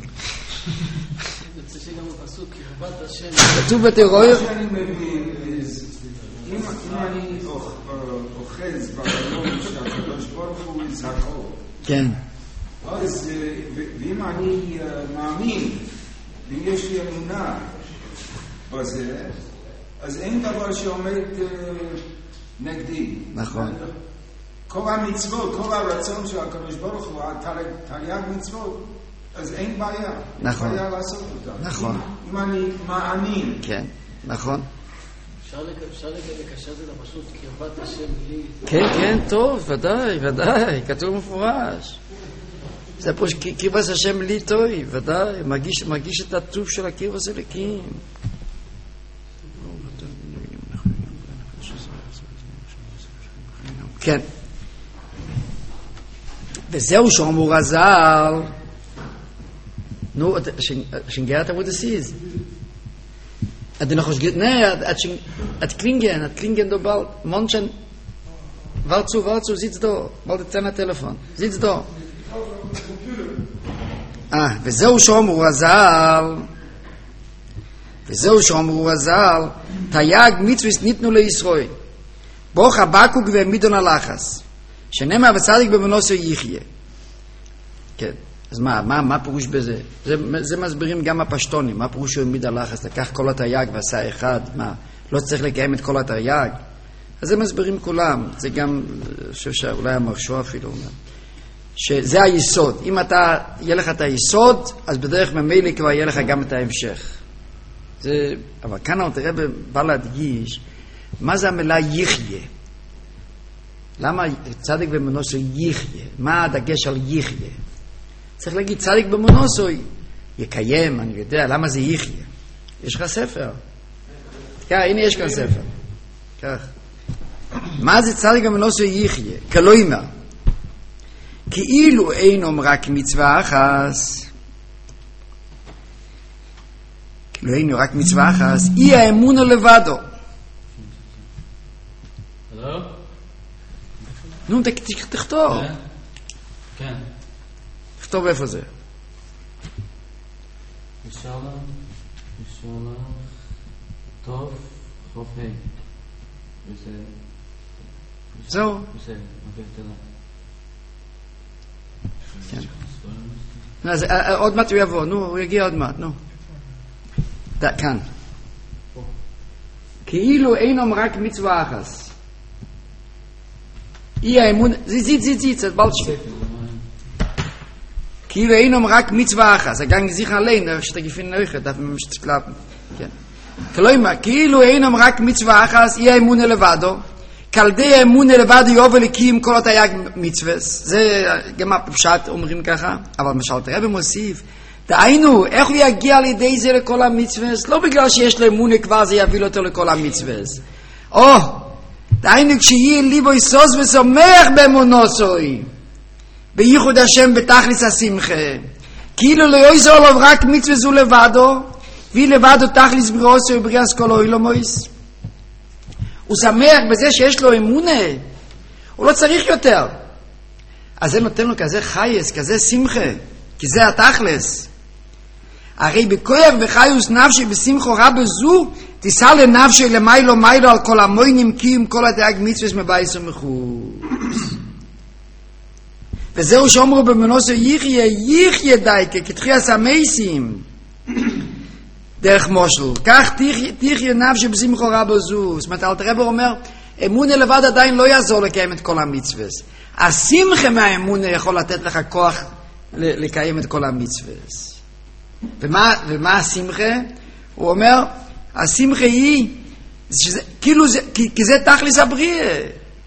כתוב בתורה. מה שאני מבין, אם אני אוחז ברעיון שהקדוש ברוך הוא זכור, כן. אז ואם אני מאמין, אם יש לי אמונה בזה, אז אין דבר שעומד נגדי. נכון. כל המצוות, כל הרצון של הקדוש ברוך הוא, תרי"ג מצוות, אז אין בעיה. נכון. אין בעיה לעשות אותה. נכון. אם אני מאמין. כן, נכון. אפשר לקשר את זה לפשוט, קרבת השם לי. כן, כן, טוב, ודאי, ודאי, כתוב מפורש. זה פה קרבת השם לי טוב, ודאי, מגיש, מגיש את הטוב של הקרבת אלוקים. כן. וזהו שאומרו רז"ל, נו, שינגרת עבוד הסיז. את noch nicht ne at klingen at klingen do bald manchen wart zu wart zu sitzt do bald at seiner telefon sitzt do ah וזהו שאומרו רז"ל וזהו שאומרו רז"ל תייג מצווה ניתנו לישראל בו חבקוק ומידון הלחס שנאמר וצדיק במנוסו יחיה. כן, אז מה, מה, מה פירוש בזה? זה, זה מסבירים גם הפשטונים, מה פירוש שהוא העמיד הלחץ, לקח כל התרי"ג ועשה אחד, מה, לא צריך לקיים את כל התרי"ג? אז זה מסבירים כולם, זה גם, אני חושב שאולי המרשו אפילו, שזה היסוד. אם אתה, יהיה לך את היסוד, אז בדרך ממילא כבר יהיה לך גם את ההמשך. זה, אבל כאן אתה תראה בא להדגיש, מה זה המילה יחיה? למה צדיק במנוסו יחיה? מה הדגש על יחיה? צריך להגיד צדיק במנוסו יקיים, אני יודע, למה זה יחיה? יש לך ספר? כן, הנה יש כאן ספר. כך. מה זה צדיק במנוסו יחיה? כלומר, כאילו אינו רק מצווה אחת, כאילו אינו רק מצווה אחת, אי האמונו לבדו. לא? נו, תכתוב. כן. תכתוב איפה זה. ישאלה, ישאלה, טוב, חופי. וזה... זהו. וזה, אוקיי, תודה. כן. אז עוד מעט הוא יבוא, נו, הוא יגיע עוד מעט, נו. כאן. כאילו אינם רק מצווה אחת. אי האמון, זיז, זיז, זיז, זה בלד שפט. כאילו אינם רק מצווה אחת. זה גם זיך עליין, שאתה גפין נויכת, דף ממשת קלאפן. כן. כלומר, כאילו אינם רק מצווה אחת, אי האמון לבדו. כלדי האמון לבדו יובל לקים כל התייג מצווס. זה גם הפשט אומרים ככה, אבל משל תראה במוסיף, דהיינו, איך הוא יגיע לידי זה לכל המצווס? לא בגלל שיש לו אמון כבר זה יביא אותו לכל המצווס. או, דהיינו כשיהיה ליבו יסוס ושומח באמונוסוי, בייחוד השם בתכלס השמחה, כאילו לא יעזור לו רק מצווה זו לבדו, והיא לבדו תכלס בריאוסוי ובריאס כל אוילומויס. הוא שמח בזה שיש לו אמונה, הוא לא צריך יותר. אז זה נותן לו כזה חייס, כזה שמחה, כי זה התכלס. הרי בכוח וחיוס נפשי בשמחו רבה זו, תיסע לנפשי למיילו מיילו על כל המוינים קים כל התייג מצווס מבייס ומחוץ. וזהו שאומרו במנוסו יחיה, יחיה דייקה, כתחייה סמייסים. דרך מושל. כך תחיה נפשי בשמחה רבה זו. זאת אומרת, אלתר רבי אומר, אמונה לבד עדיין לא יעזור לקיים את כל המצוות. השמחה מהאמונה יכול לתת לך כוח לקיים את כל המצוות. ומה, ומה השמחה? הוא אומר, השמחה היא, שזה, כאילו זה, כי, כי זה תכלס הבריאה.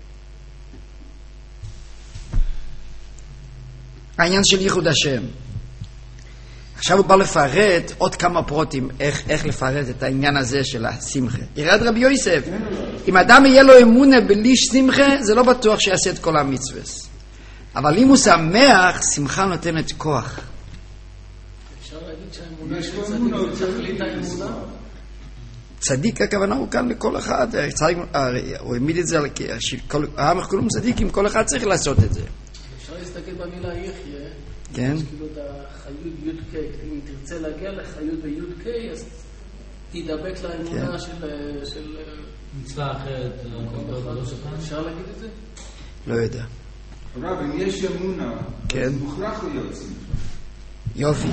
העניין של ייחוד השם. עכשיו הוא בא לפרט עוד כמה פרוטים, איך, איך לפרט את העניין הזה של השמחה. ירד רבי יוסף, אם אדם יהיה לו אמונה בלי שמחה, זה לא בטוח שיעשה את כל המצוות. אבל אם הוא שמח, שמחה נותנת כוח. אפשר להגיד שהאמונה של צדיק זה תכלית האמונה? צדיק הכוונה הוא כאן לכל אחד. צדיק, הוא העמיד את זה, העם כולם צדיקים, כל אחד צריך לעשות את זה. אפשר להסתכל במילה יחיה, כן. יש כאילו את החיות י' ק', אם תרצה להגיע לחיות בי' ק', אז תדבק לאמונה של... מצווה אחרת, אפשר להגיד את זה? לא יודע. רב, אם יש אמונה, כן. אז מוכרח להיות שמחה. יופי.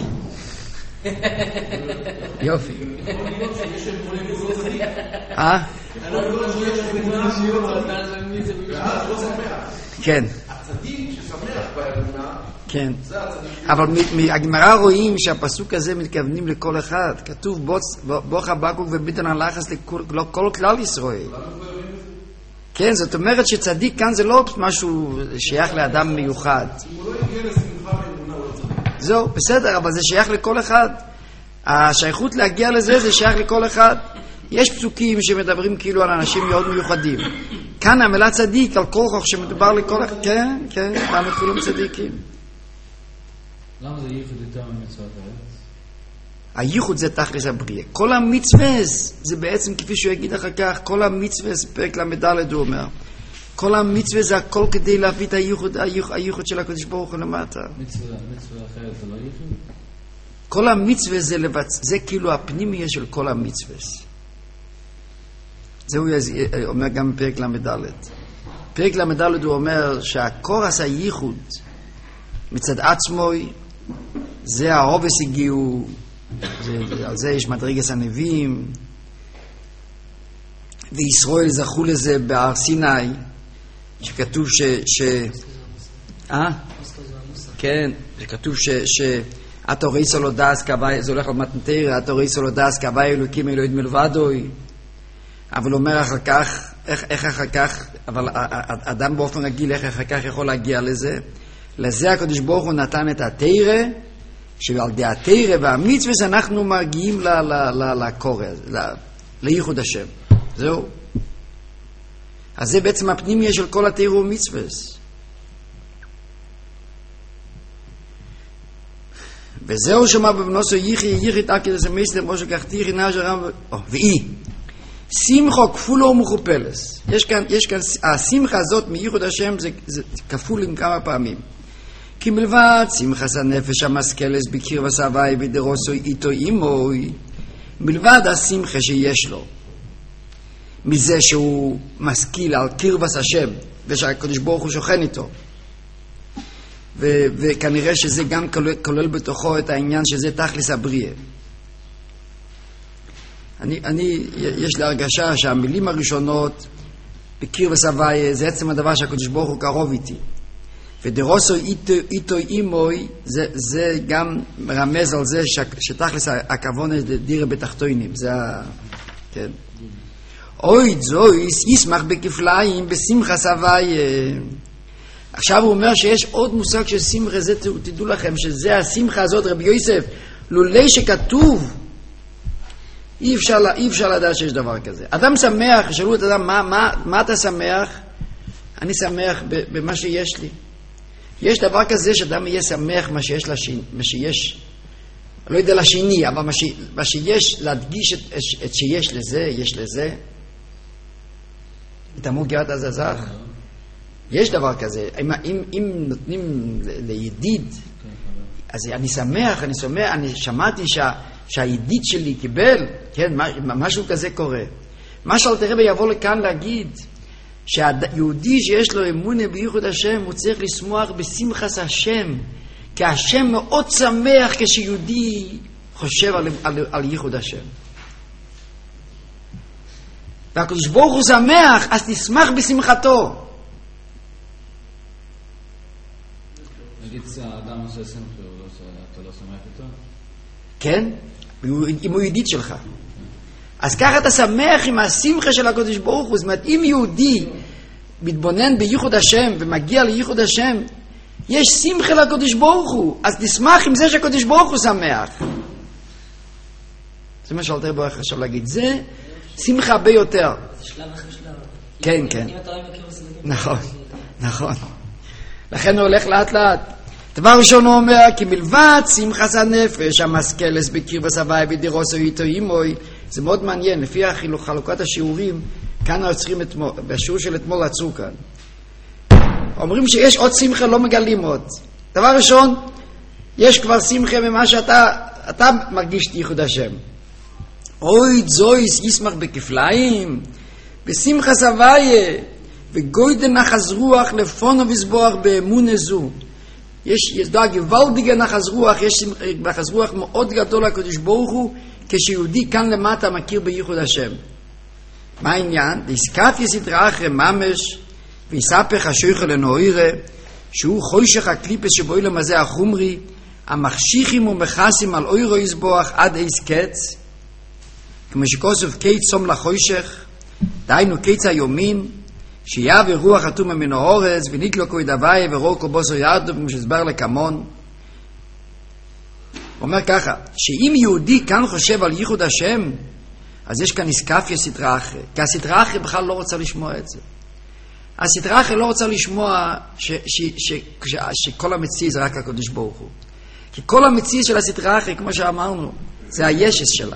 יופי. אה? כן. הצדיק ששמח באמונה, כן. זה הצדיק. אבל מהגמרא רואים שהפסוק הזה מתכוונים לכל אחד. כתוב בוא חבקוק וביטן הלחץ לכל כלל ישראל. כן, זאת אומרת שצדיק כאן זה לא משהו שייך לאדם מיוחד. אם הוא לא יגיע לשמחה באמונה, הוא לא צדיק. זהו, בסדר, אבל זה שייך לכל אחד. השייכות להגיע לזה זה שייך לכל אחד. יש פסוקים שמדברים כאילו על אנשים מאוד מיוחדים. כאן המילה צדיק על כל חוך שמדובר לכל אחד. כן, כן, למה כולם צדיקים? למה זה ייחוד יותר ממצוות הארץ? הייחוד זה תכלס הבריאה. כל המצווה זה בעצם כפי שהוא יגיד אחר כך, כל המצווה זה פרק למדלת הוא אומר. כל המצווה זה הכל כדי להביא את הייחוד, הייחוד של הקדוש ברוך הוא למטה. מצווה, מצווה אחרת זה לא ייחוד? כל המצווה זה לבצ... זה כאילו הפנימיה של כל המצווה. זה הוא אומר גם בפרק למדלת. פרק למדלת הוא אומר שהקורס הייחוד מצד עצמוי זה הרובס הגיעו, זה, על זה יש מדרגת הנביאים, וישראל זכו לזה בהר סיני, שכתוב ש... ש... אה? כן, שכתוב ש... ש... התורי סולודס קוואי, זה הולך על מתנתר, התורי סולודס קוואי אלוקים אלוהים מלבדוי, אבל אומר אחר כך, איך, איך אחר כך, אבל אדם באופן רגיל, איך אחר כך יכול להגיע לזה? לזה הקדוש ברוך הוא נתן את התירה, שעל די התירה והמצווה אנחנו מגיעים לקורא, לייחוד השם. זהו. אז זה בעצם הפנימיה של כל התירה ומצווה. וזהו שמה בבנוסו ייחי ייחי תקי לזה מסלם משה כחתיחי נאז'ר רם ואי שמחו כפולו ומכופלס. יש כאן, יש כאן, השמחה הזאת מייחוד השם זה, זה כפול עם כמה פעמים. כי מלבד שמחס הנפש המשכלס בקיר וסבי ודרוסו איתו אימוי, מלבד השמחה שיש לו מזה שהוא משכיל על קרבס השם ושהקדוש ברוך הוא שוכן איתו, ו- וכנראה שזה גם כולל, כולל בתוכו את העניין שזה תכלס הבריאה. אני, אני, יש לי הרגשה שהמילים הראשונות בקיר וסבי זה עצם הדבר שהקדוש ברוך הוא קרוב איתי, ודרוסו איתו, איתו אימוי זה, זה גם מרמז על זה ש, שתכלס הכוונה דירה בתחתונים, זה ה... כן. אוי זויס ישמח בכפליים בשמחה סבי. עכשיו הוא אומר שיש עוד מושג של שמחה, זה תדעו לכם שזה השמחה הזאת רבי יוסף, לולי שכתוב אי אפשר, אי אפשר לדעת שיש דבר כזה. אדם שמח, שאלו את אדם מה, מה, מה אתה שמח? אני שמח במה שיש לי. יש דבר כזה שאדם יהיה שמח מה שיש לשני, מה שיש, לא יודע לשני, אבל מה, ש, מה שיש, להדגיש את, את שיש לזה, יש לזה. את אמור גאות הזזח. יש דבר כזה. אם, אם, אם נותנים לידיד, אז אני שמח, אני שמח, אני שמעתי שה, שהידיד שלי קיבל, כן, משהו כזה קורה. מה שאל תראה יבוא לכאן להגיד, שהיהודי שיש לו אמונה בייחוד השם, הוא צריך לשמוח בשמחת השם, כי השם מאוד שמח כשיהודי חושב על, על, על ייחוד השם. והקדוש ברוך הוא שמח, אז תשמח בשמחתו. נגיד האדם עושה שמחה, אתה לא שמח איתו? כן, אם הוא ידיד שלך. אז ככה אתה שמח עם השמחה של הקדוש ברוך הוא. זאת אומרת, אם יהודי מתבונן בייחוד השם ומגיע לייחוד השם, יש שמחה לקדוש ברוך הוא, אז תשמח עם זה שהקדוש ברוך הוא שמח. זה מה שאלתר ברוך עכשיו להגיד, זה שמחה הרבה יותר. זה שלב אחרי שלב. כן, כן. אם אתה לא מכיר בזה, נכון, נכון. לכן הוא הולך לאט לאט. דבר ראשון הוא אומר, כי מלבד שמחת הנפש, המשכלס בקיר בסבי ודירוסו איתו אימוי, זה מאוד מעניין, לפי חלוקת השיעורים, כאן היוצרים אתמול, בשיעור של אתמול רצו כאן. אומרים שיש עוד שמחה, לא מגלים עוד. דבר ראשון, יש כבר שמחה ממה שאתה אתה מרגיש את ייחוד השם. אוי זויס ישמח בכפליים, בשמחה סביה, וגוידן נחז רוח לפונו וסבוח באמונה זו. יש ידוע גוואלדיגה נחז רוח, יש נחז רוח מאוד גדול לקדוש ברוך הוא, כשיהודי כאן למטה מכיר בייחוד השם. מה העניין? דסקף יסתרא אחרי ממש, ויספך השויכה לנוירה, שהוא חוישך הקליפס שבו אילם הזה החומרי, המחשיכים ומחסים על אוירו יסבוח עד איס קץ, כמו שכוסף קיץ סום לחוישך, דיינו קיץ היומין, שיהיה רוח אטומה מן האורץ, וניקלו כוי דווי ורוקו בוסו ירדו, כמו שהסבר לכמון. הוא אומר ככה, שאם יהודי כאן חושב על ייחוד השם, אז יש כאן איסקפיה סתרא אחרי, כי הסתרא אחרי בכלל לא רוצה לשמוע את זה. הסתרא אחרי לא רוצה לשמוע ש, ש, ש, ש, שכל המציא זה רק הקדוש ברוך הוא. כי כל המציא של הסתרא אחרי, כמו שאמרנו, זה הישס שלה.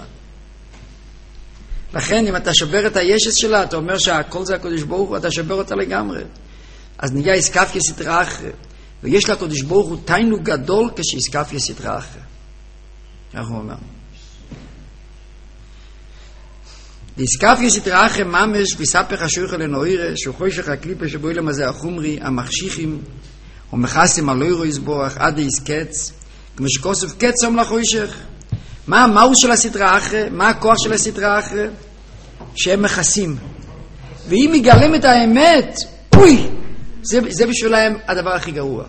לכן אם אתה שובר את הישס שלה, אתה אומר שהכל זה הקדוש ברוך הוא, אתה שובר אותה לגמרי. אז נהיה איסקפיה סתרא אחרי. ויש לקדוש ברוך הוא תענוג גדול כשאיסקפיה סתרא אחרי. כך הוא אומר. דיסקפיה סתרא אחרי ממש ויספך השויכה לנוירה, שהוא חוישך הקליפה שבו אילם הזה החומרי, המחשיכים ומחסים על אוירו יסבוח עד איס קץ, כמו שכוסף קץ סום לחוישך. מה המהות של הסתרא אחרי? מה הכוח של הסתרא אחרי? שהם מכסים. ואם יגלם את האמת, אוי, זה, זה בשבילהם הדבר הכי גרוע.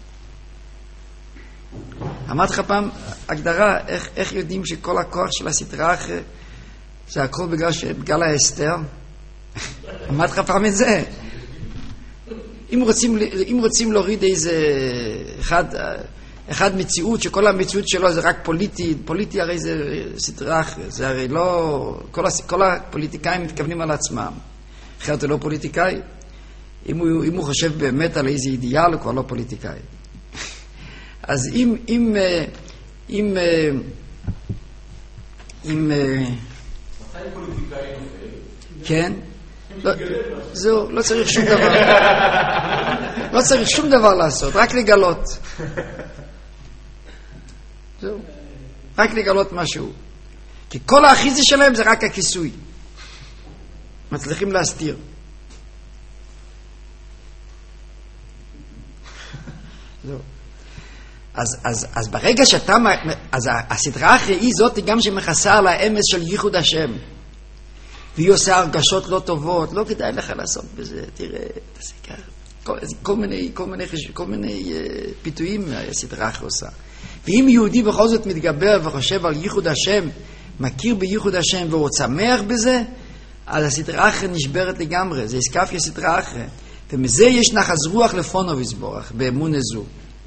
אמרתי לך פעם הגדרה, איך, איך יודעים שכל הכוח של הסתרא אחרי זה הכל בגלל, בגלל ההסתר? אמרתי לך פעם את זה. אם רוצים, אם רוצים להוריד איזה אחד, אחד מציאות, שכל המציאות שלו זה רק פוליטי, פוליטי הרי זה סתרא אחרי, זה הרי לא, כל, כל הפוליטיקאים מתכוונים על עצמם. אחרת הוא לא פוליטיקאי. אם הוא, אם הוא חושב באמת על איזה אידיאל, הוא כבר לא פוליטיקאי. אז אם, אם, אם, אם, כן, לא, זהו, לא צריך שום דבר. לא צריך שום דבר לעשות, רק לגלות. זהו, רק לגלות משהו. כי כל האחיזה שלהם זה רק הכיסוי. מצליחים להסתיר. זהו. אז, אז, אז ברגע שאתה, אז הסתרא אחרי היא זאת גם שמכסה על האמס של ייחוד השם. והיא עושה הרגשות לא טובות, לא כדאי לך לעשות בזה, תראה, תעשה ככה. כל, כל מיני, כל מיני, כל מיני uh, פיתויים הסתרא אחרי עושה. ואם יהודי בכל זאת מתגבר וחושב על ייחוד השם, מכיר בייחוד השם והוא שמח בזה, אז הסתרא אחרי נשברת לגמרי, זה איסקפיה סתרא אחרי. ומזה יש נחז רוח לפונו ויסבורך, באמונה זו.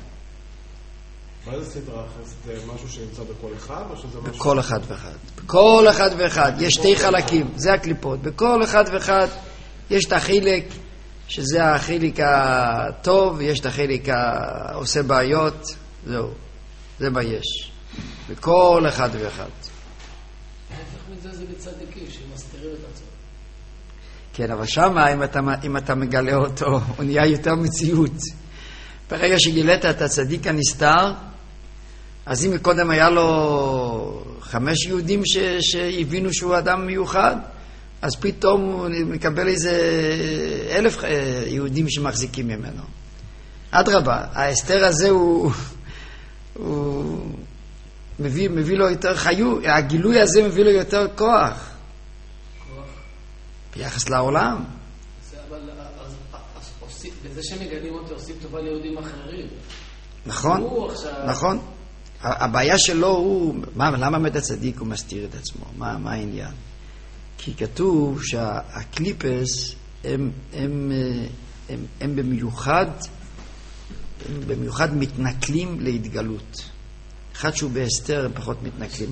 מה זה סתרא אחרי? זה משהו שנמצא בכל אחד? או שזה משהו... בכל אחד ואחד. בכל אחד ואחד. יש שתי חלקים, זה הקליפות. בכל אחד ואחד יש את החלק, שזה החלק הטוב, ויש את החלק העושה בעיות. זהו. זה מה יש. בכל אחד ואחד. ההפך מזה זה בצדיקים, שמסתירים את עצמם. כן, אבל שמה, אם אתה, אם אתה מגלה אותו, הוא נהיה יותר מציאות. ברגע שגילית את הצדיק הנסתר, אז אם קודם היה לו חמש יהודים ש, שהבינו שהוא אדם מיוחד, אז פתאום הוא מקבל איזה אלף יהודים שמחזיקים ממנו. אדרבה, ההסתר הזה הוא, הוא, מביא, מביא לו יותר חיות, הגילוי הזה מביא לו יותר כוח. כוח. ביחס לעולם. זה אבל, אז, אז עושים, בזה שמגלים אותו עושים טובה ליהודים אחרים. נכון, הוא עכשיו... נכון. הבעיה שלו הוא, מה, למה מת הצדיק הוא מסתיר את עצמו? מה, מה העניין? כי כתוב שהקליפס הם, הם, הם, הם במיוחד, הם במיוחד מתנכלים להתגלות. אחד שהוא בהסתר הם פחות מתנכלים.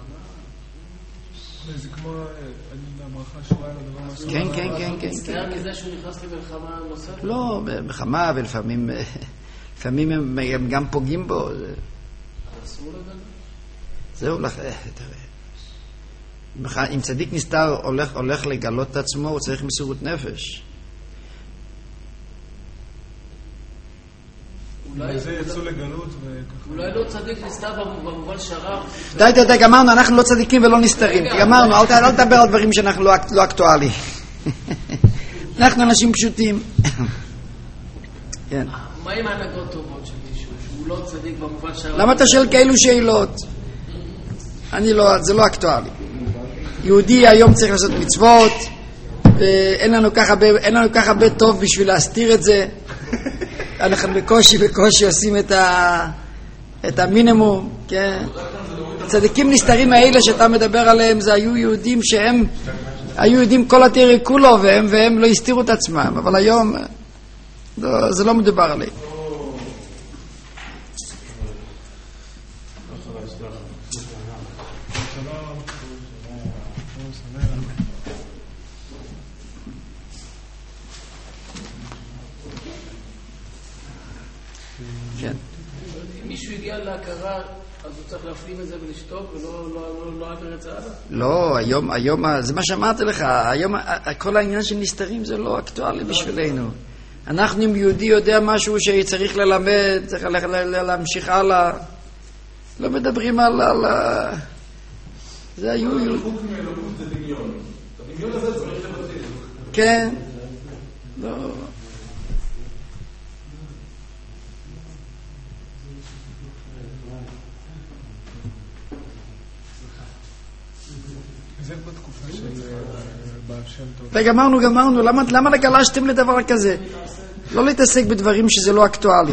זה כמו, הברכה שלנו, דבר משהו. כן, כן, כן, כן. מצטער מזה שהוא נכנס למלחמה נוספת? לא, מלחמה, ולפעמים לפעמים הם, הם גם פוגעים בו. אסור לגלות? זהו לך, תראה. אם צדיק נסתר הולך, הולך לגלות את עצמו, הוא צריך מסירות נפש. וזה יצאו לגלות וככה. אולי לא צדיק נסתר במובן שהרב... די, די, די, גמרנו, אנחנו לא צדיקים ולא נסתרים. גמרנו, אל, אל תדבר על דברים שאנחנו לא, לא אקטואלי. אנחנו אנשים פשוטים. כן. מה עם ההנהגות טובות של מישהו, שהוא לא צדיק במובן שהרב... למה אתה שואל כאלו שאלות? אני לא, זה לא אקטואלי. יהודי היום צריך לעשות מצוות, ואין לנו ככה, אין לנו ככה הרבה טוב בשביל להסתיר את זה. אנחנו בקושי, בקושי עושים את, ה, את המינימום, כן? הצדיקים נסתרים האלה שאתה מדבר עליהם, זה היו יהודים שהם, היו יהודים כל התירי כולו, והם, והם לא הסתירו את עצמם, אבל היום, לא, זה לא מדובר עליהם. אם מישהו הגיע להכרה, אז הוא צריך להפנים את זה ולשתוק ולא להעביר את זה הלאה? לא, היום, היום, זה מה שאמרתי לך, היום כל העניין של נסתרים זה לא אקטואלי בשבילנו. אנחנו אם יהודי יודע משהו שצריך ללמד, צריך להמשיך הלאה. לא מדברים על... זה היו... חוץ מאלוקות זה דמיון. הדמיון הזה צריך לבטל. כן. לא... זה בתקופה של בעל שם טוב. וגמרנו, גמרנו. למה, למה לגלשתם לדבר כזה? לא להתעסק בדברים שזה לא אקטואלי.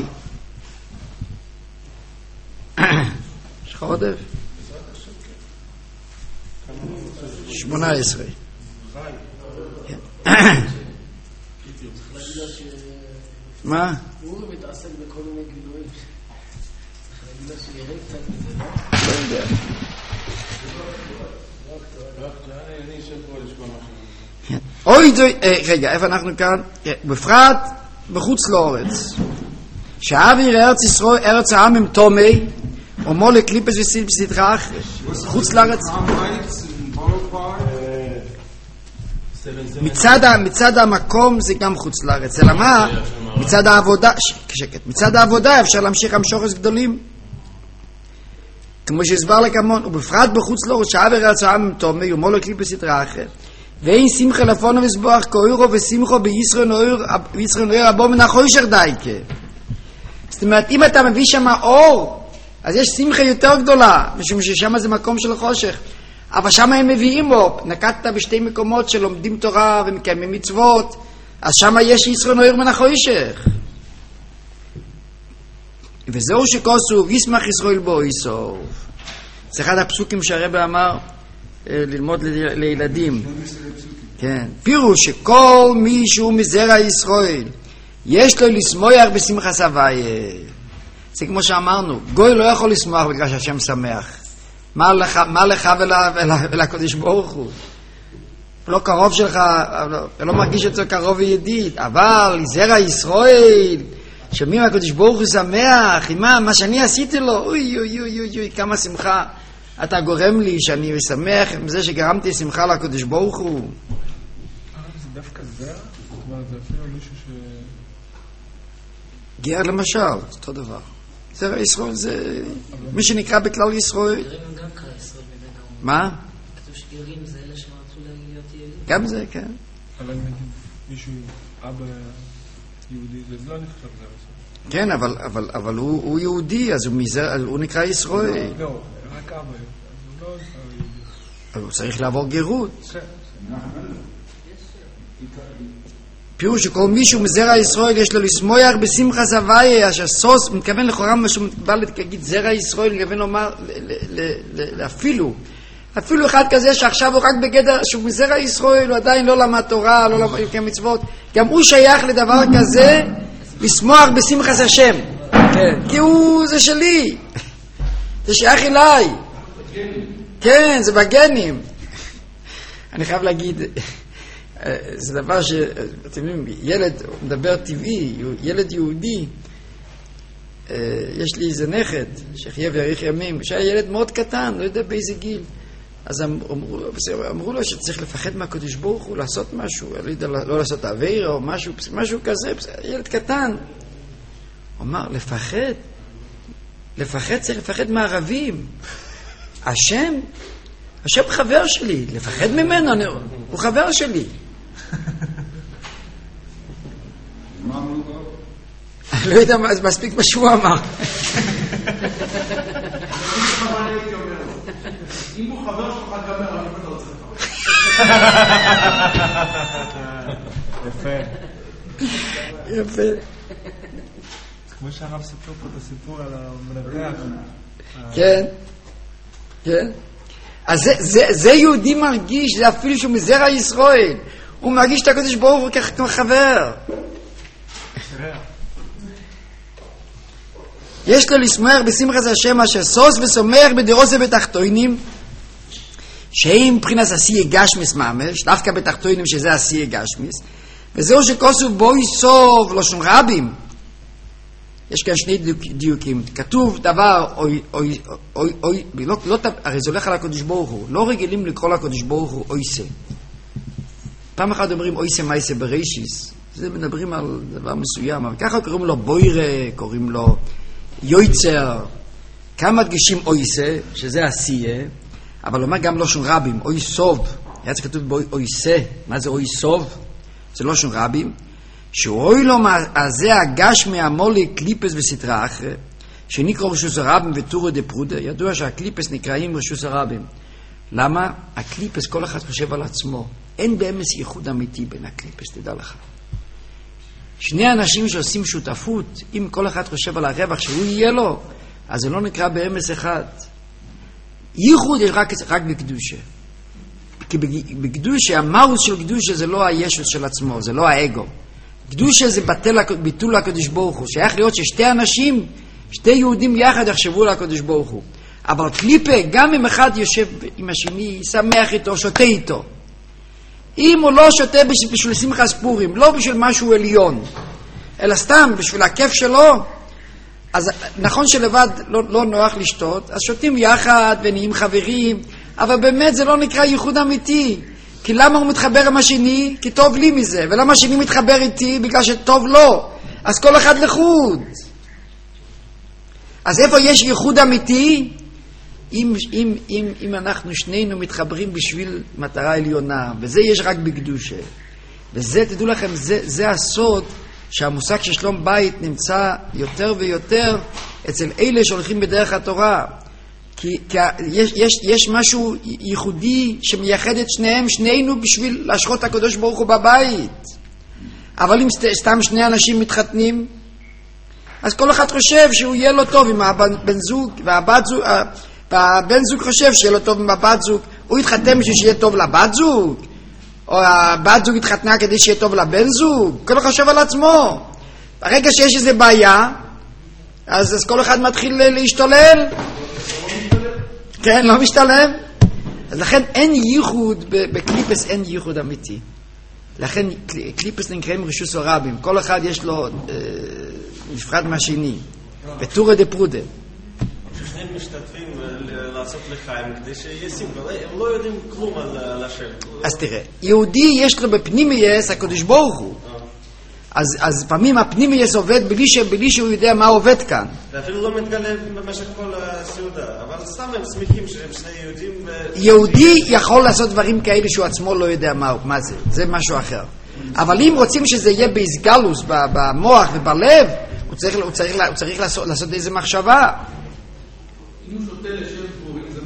יש לך עודף? שמונה עשרה. מה? הוא מתעסק בכל מיני גילויים. צריך להגיד לה שיראה קצת מזה, לא? לא יודע. אוי, רגע, איפה אנחנו כאן? בפרט בחוץ לאורץ. שהאוויר ארץ ישראל, ארץ העם עם תומי, אומו לקליפס וסדרה אחרי. חוץ לארץ. מצד, מצד המקום זה גם חוץ לארץ. אלא מה? מצד העבודה, שקט, מצד העבודה אפשר להמשיך עם שורש גדולים. כמו שהסבר לכמון, ובפרט בחוץ לארץ, שהאוויר ארץ העם עם תומי, אומו לקליפס וסדרה אחרי. ואין שמחה לפונו וסבוח כאוירו ושמחו בישראל נויר הבוא מן החוישר דייקה. זאת אומרת, אם אתה מביא שם אור, אז יש שמחה יותר גדולה, משום ששם זה מקום של חושך. אבל שם הם מביאים אור. נקטת בשתי מקומות שלומדים תורה ומקיימים מצוות, אז שם יש ישראל נויר מן החוישך. וזהו שכוסו, ישמח ישראל בו יסוף. זה אחד הפסוקים שהרבא אמר, ללמוד לילדים. כן. פירוש שכל מי שהוא מזרע ישראל יש לו לשמוח בשמחת הוויה. זה כמו שאמרנו, גוי לא יכול לשמוח בגלל שהשם שמח. מה לך, מה לך ולקדוש ברוך הוא? לא קרוב שלך, לא מרגיש את זה קרוב וידיד, אבל זרע ישראל שומעים הקדוש ברוך הוא שמח, מה, מה שאני עשיתי לו, אוי אוי אוי אוי אוי כמה שמחה אתה גורם לי שאני שמח עם זה שגרמתי שמחה לקדוש ברוך הוא. זה דווקא זרע? זאת אומרת, זה אפילו מישהו ש... גר למשל, זה אותו דבר. זרע ישראל זה מי שנקרא בכלל ישראל. גרים הם גם קרא ישראל בבית האומה. מה? כתוב שגרים זה אלה שרצו להיות ילדים. גם זה, כן. אבל נגיד מישהו, אבא יהודי, זה לא נחשב זרע ישראל. כן, אבל, אבל, אבל הוא, הוא יהודי, אז הוא, מזר, הוא נקרא ישראל. לא, רק רק אבא, אז הוא לא נקרא יהודי. הוא צריך לעבור גירות. פירוש שכל מישהו מזרע ישראל יש לו לשמוח בשמחה הוויה, שהסוס מתכוון לכאורה מה שהוא בא להגיד זרע ישראל, מתכוון לומר אפילו אפילו אחד כזה שעכשיו הוא רק בגדר שהוא מזרע ישראל, הוא עדיין לא למד תורה, לא למד מצוות, גם הוא שייך לדבר כזה לשמוח בשמחת השם, כי הוא זה שלי, זה שייך אליי, כן, זה בגנים. אני חייב להגיד, זה דבר ש... אתם יודעים, ילד מדבר טבעי, ילד יהודי, יש לי איזה נכד שחיה ויאריך ימים, שהיה ילד מאוד קטן, לא יודע באיזה גיל, אז אמרו, אמרו לו שצריך לפחד מהקדוש ברוך הוא, לעשות משהו, לא יודע, לא לעשות עבירה או משהו, משהו כזה, ילד קטן. הוא אמר, לפחד? לפחד צריך לפחד מהערבים. השם, השם חבר שלי, לפחד ממנו, הוא חבר שלי. מה אמרו לו? אני לא יודע, אז מספיק מה שהוא אמר. אם הוא חבר שלך גמר, אני לא רוצה יפה. יפה. כמו שהרב סיפר פה את הסיפור על המנתח. כן, כן. אז זה, זה, זה יהודי מרגיש, זה אפילו שהוא מזרע ישראל. הוא מרגיש את הקדוש ברוך הוא כחבר. יש לו לשמוח בשמחת השם אשר סוס ושמח בדרוסה בתחתונים, שהם מבחינת עשייה גשמיס ממש, דווקא בתחתונים שזה עשייה גשמיס, וזהו שכוסו בוי סוף לשון רבים. יש כאן שני דיוקים. כתוב דבר, אוי, אוי, אוי, אוי, לא, לא, הרי זה הולך על הקדוש ברוך הוא. לא רגילים לקרוא לקדוש ברוך הוא אויסה. פעם אחת אומרים אויסה מייסה בראשיס. זה מדברים על דבר מסוים. אבל ככה קוראים לו בוירה, קוראים לו יויצר. כמה מדגישים אויסה, שזה עשייה, אבל אומר גם לא שון רבים, אוי סוב. היה צריך כתוב באויסה. מה זה אוי סוב? זה לא שון רבים. שאוי לו הזה הגש מהמולי קליפס וסתרה אחרי, שנקרא רשוס הרבים וטורו דה פרודה. ידוע שהקליפס נקראים רשוס הרבים. למה? הקליפס כל אחד חושב על עצמו. אין באמס ייחוד אמיתי בין הקליפס, תדע לך. שני אנשים שעושים שותפות, אם כל אחד חושב על הרווח שהוא יהיה לו, אז זה לא נקרא באמס אחד. ייחוד יש רק, רק בקדושה. כי בקדושה, המהות של קדושה זה לא הישות של עצמו, זה לא האגו. קדושה זה בטל, ביטול הקדוש ברוך הוא. שייך להיות ששתי אנשים, שתי יהודים יחד יחשבו לקדוש ברוך הוא. אבל קליפה, גם אם אחד יושב עם השני, שמח איתו, שותה איתו. אם הוא לא שותה בשביל שמחה ספורים, לא בשביל משהו עליון, אלא סתם בשביל הכיף שלו, אז נכון שלבד לא, לא נוח לשתות, אז שותים יחד ונהיים חברים, אבל באמת זה לא נקרא ייחוד אמיתי. כי למה הוא מתחבר עם השני? כי טוב לי מזה. ולמה השני מתחבר איתי? בגלל שטוב לו. אז כל אחד לחוד. אז איפה יש ייחוד אמיתי? אם, אם, אם, אם אנחנו שנינו מתחברים בשביל מטרה עליונה, וזה יש רק בקדושה. וזה, תדעו לכם, זה, זה הסוד שהמושג של שלום בית נמצא יותר ויותר אצל אלה שהולכים בדרך התורה. כי, כי יש, יש, יש משהו ייחודי שמייחד את שניהם, שנינו בשביל להשרות הקדוש ברוך הוא בבית. אבל אם סתם שני אנשים מתחתנים, אז כל אחד חושב שהוא יהיה לו טוב עם הבן זוג, והבת זוג, והבן זוג חושב שיהיה לו טוב עם הבת זוג. הוא יתחתן בשביל שיהיה טוב לבת זוג, או הבת זוג התחתנה כדי שיהיה טוב לבן זוג. כל אחד חושב על עצמו. ברגע שיש איזו בעיה, אז, אז כל אחד מתחיל להשתולל. כן, לא משתלם. אז לכן אין ייחוד, בקליפס אין ייחוד אמיתי. לכן קליפס נקראים רשוס הרבים. כל אחד יש לו אה, נפרד מהשני. וטורה דה פרודה. ששניהם משתתפים לעשות לחיים כדי שיהיה סימפל. הם לא יודעים כלום על השם. אז תראה, יהודי יש לו בפנימייס הקדוש ברוך הוא. אז, אז פעמים הפנימייס עובד בלי, ש, בלי שהוא יודע מה עובד כאן. ואפילו לא מתגלה במשך כל הסעודה, אבל סתם הם שמחים שהם שני יהודים. ו... יהודי יכול לעשות דברים כאלה שהוא עצמו לא יודע מה, מה זה, זה משהו אחר. אבל אם רוצים שזה יהיה בהסגלוס, במוח ובלב, הוא צריך, הוא צריך, הוא צריך לעשות, לעשות איזה מחשבה. אם הוא שותה לשם פורים, זה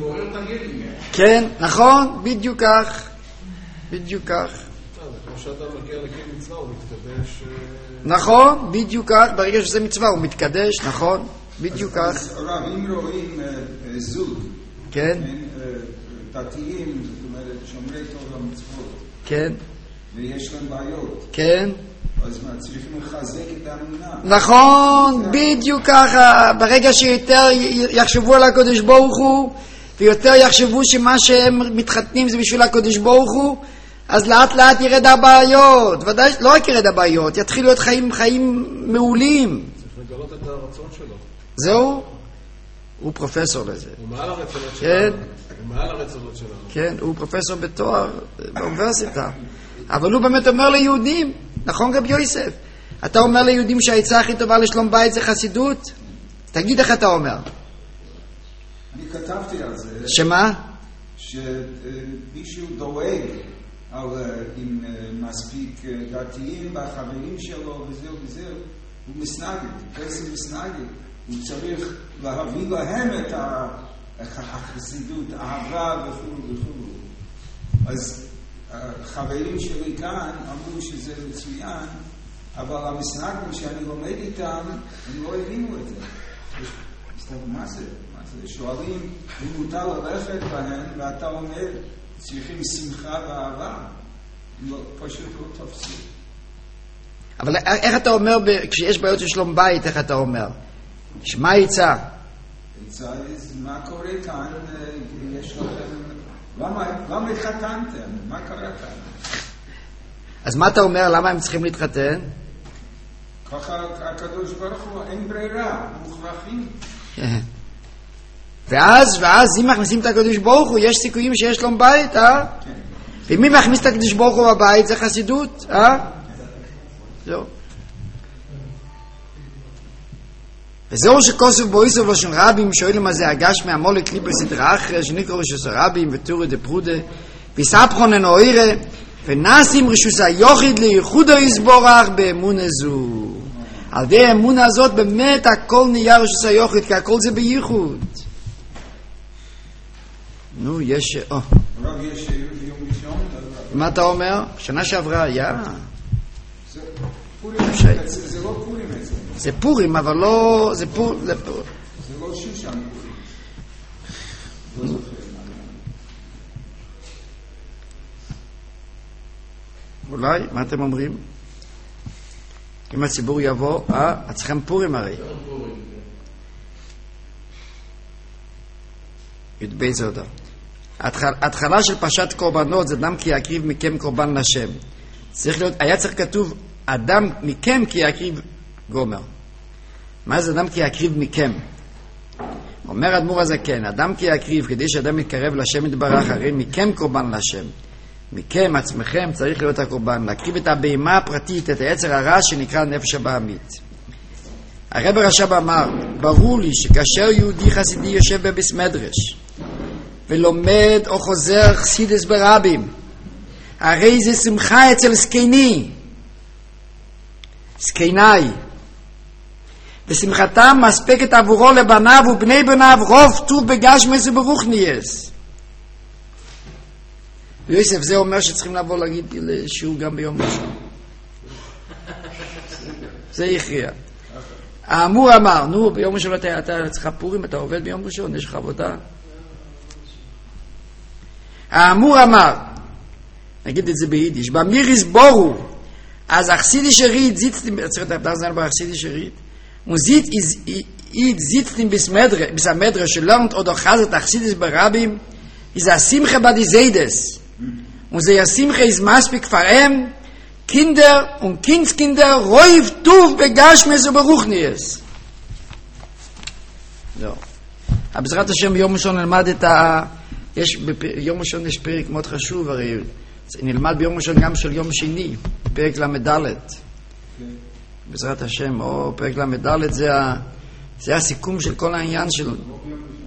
כן, נכון, בדיוק כך. בדיוק כך. כמו שאדם מגיע לגיל מצווה, הוא מתקדש... נכון, בדיוק כך. ברגע שזה מצווה הוא מתקדש, נכון, בדיוק כך. אז הרב, אם רואים זוג, כן, דתיים, זאת אומרת, שומרי תורה ומצוות, כן, ויש להם בעיות, כן. אז מה, צריכים לחזק את האמונה. נכון, בדיוק ככה. ברגע שיותר יחשבו על הקדוש ברוך הוא, ויותר יחשבו שמה שהם מתחתנים זה בשביל הקדוש ברוך הוא, אז לאט לאט ירד הבעיות. ודאי, לא רק ירד הבעיות, יתחילו להיות חיים, חיים מעולים. צריך לגלות את הרצון שלו. זהו? הוא פרופסור לזה. הוא מעל הרצונות כן. שלנו. הוא מעל הרצונות שלנו. כן, הוא פרופסור בתואר באוניברסיטה. אבל הוא באמת אומר ליהודים, נכון רבי יוסף? אתה אומר ליהודים שהעצה הכי טובה לשלום בית זה חסידות? תגיד איך אתה אומר. אני כתבתי על זה, שמה? שמישהו דואג על אם מספיק דתיים והחברים שלו וזהו וזהו, הוא מסנגד, פרסם מסנגד. הוא צריך להביא להם את החסידות, אהבה וכו' וכו'. אז החברים שלי כאן אמרו שזה מצוין, אבל המסנגדים שאני לומד איתם, הם לא הבינו את זה. מה זה? מה זה? שואלים אם מותר ללכת בהם, ואתה אומר, צריכים שמחה ואהבה. לא, פשוט לא תפסו. אבל איך אתה אומר, כשיש בעיות של שלום בית, איך אתה אומר? שמה העצה? העצה, מה קורה כאן? יש לכם... למה, למה התחתנתם? מה קרה כאן? אז מה אתה אומר? למה הם צריכים להתחתן? ככה הקדוש ברוך הוא, אין ברירה, מוכרחים. ואז, ואז אם מכניסים את הקדוש ברוך הוא, יש סיכויים שיש שלום בית, אה? כן. ומי מכניס את הקדוש ברוך הוא בבית? זה חסידות, אה? זהו. וזהו שכוסף בויסו ולושן רבים שואלים מה זה הגש מהמולק ליבר סדרה אחרי שנקרא רשוס הרבים ותורי דפרודה ויספחון הנאוירה ונסים רשוס היוחיד לייחוד היסבורך באמון הזו. על די האמונה הזאת באמת הכל נהיה רשוס היוחיד, כי הכל זה בייחוד. נו, יש... הרב, יש יום ראשון? מה אתה אומר? שנה שעברה היה? זה פורים, זה לא פורים אצלנו. זה פורים, אבל לא... זה פור... זה פור... זה לא שושן פורים. לא זוכר. אולי, מה אתם אומרים? אם הציבור יבוא, אה, אצלכם פורים הרי. י"ב זה עוד. התחלה של פרשת קורבנות זה אדם כי יקריב מכם קורבן לשם. צריך להיות, היה צריך כתוב אדם מכם כי יקריב גומר. מה זה אדם כי יקריב מכם? אומר אדמו"ר הזקן, אדם כי יקריב כדי שאדם יתקרב לשם יתברך, הרי מכם קורבן לשם. מכם עצמכם צריך להיות הקורבן, להקריב את הבהמה הפרטית, את היצר הרע שנקרא נפש הבהמית. הרב רש"ב אמר, ברור לי שכאשר יהודי חסידי יושב בביס מדרש ולומד או חוזר חסידס ברבים, הרי זה שמחה אצל זקני, זקני, ושמחתם מספקת עבורו לבניו ובני בניו רוב טוב בגשמס וברוחניאס. יוסף, זה אומר שצריכים לבוא להגיד לשיעור גם ביום ראשון. זה יכריע. האמור אמר, נו, ביום ראשון אתה, אתה צריך פורים, אתה עובד ביום ראשון, יש לך עבודה. האמור אמר, נגיד את זה ביידיש, במיריס בורו, אז החסידיsch Ried sitzt im, erzählt der Abdazan bei החסידיsch Ried, und sieht, Ried sitzt im bis Medre, bis am Medre, lernt oder chazet achsidis barabim, ist a Simche bei die Seides. Und sie a Simche ist maspik farem, Kinder und Kindskinder, roiv tuv begashmes und beruchnies. So. בעזרת השם ביום ראשון נלמד את ה... יש, ביום ראשון יש פרק מאוד חשוב, הרי נלמד ביום ראשון גם של יום שני, פרק למדלת. בעזרת השם, או פרק למדלת, זה, ה... זה הסיכום של כל העניין של...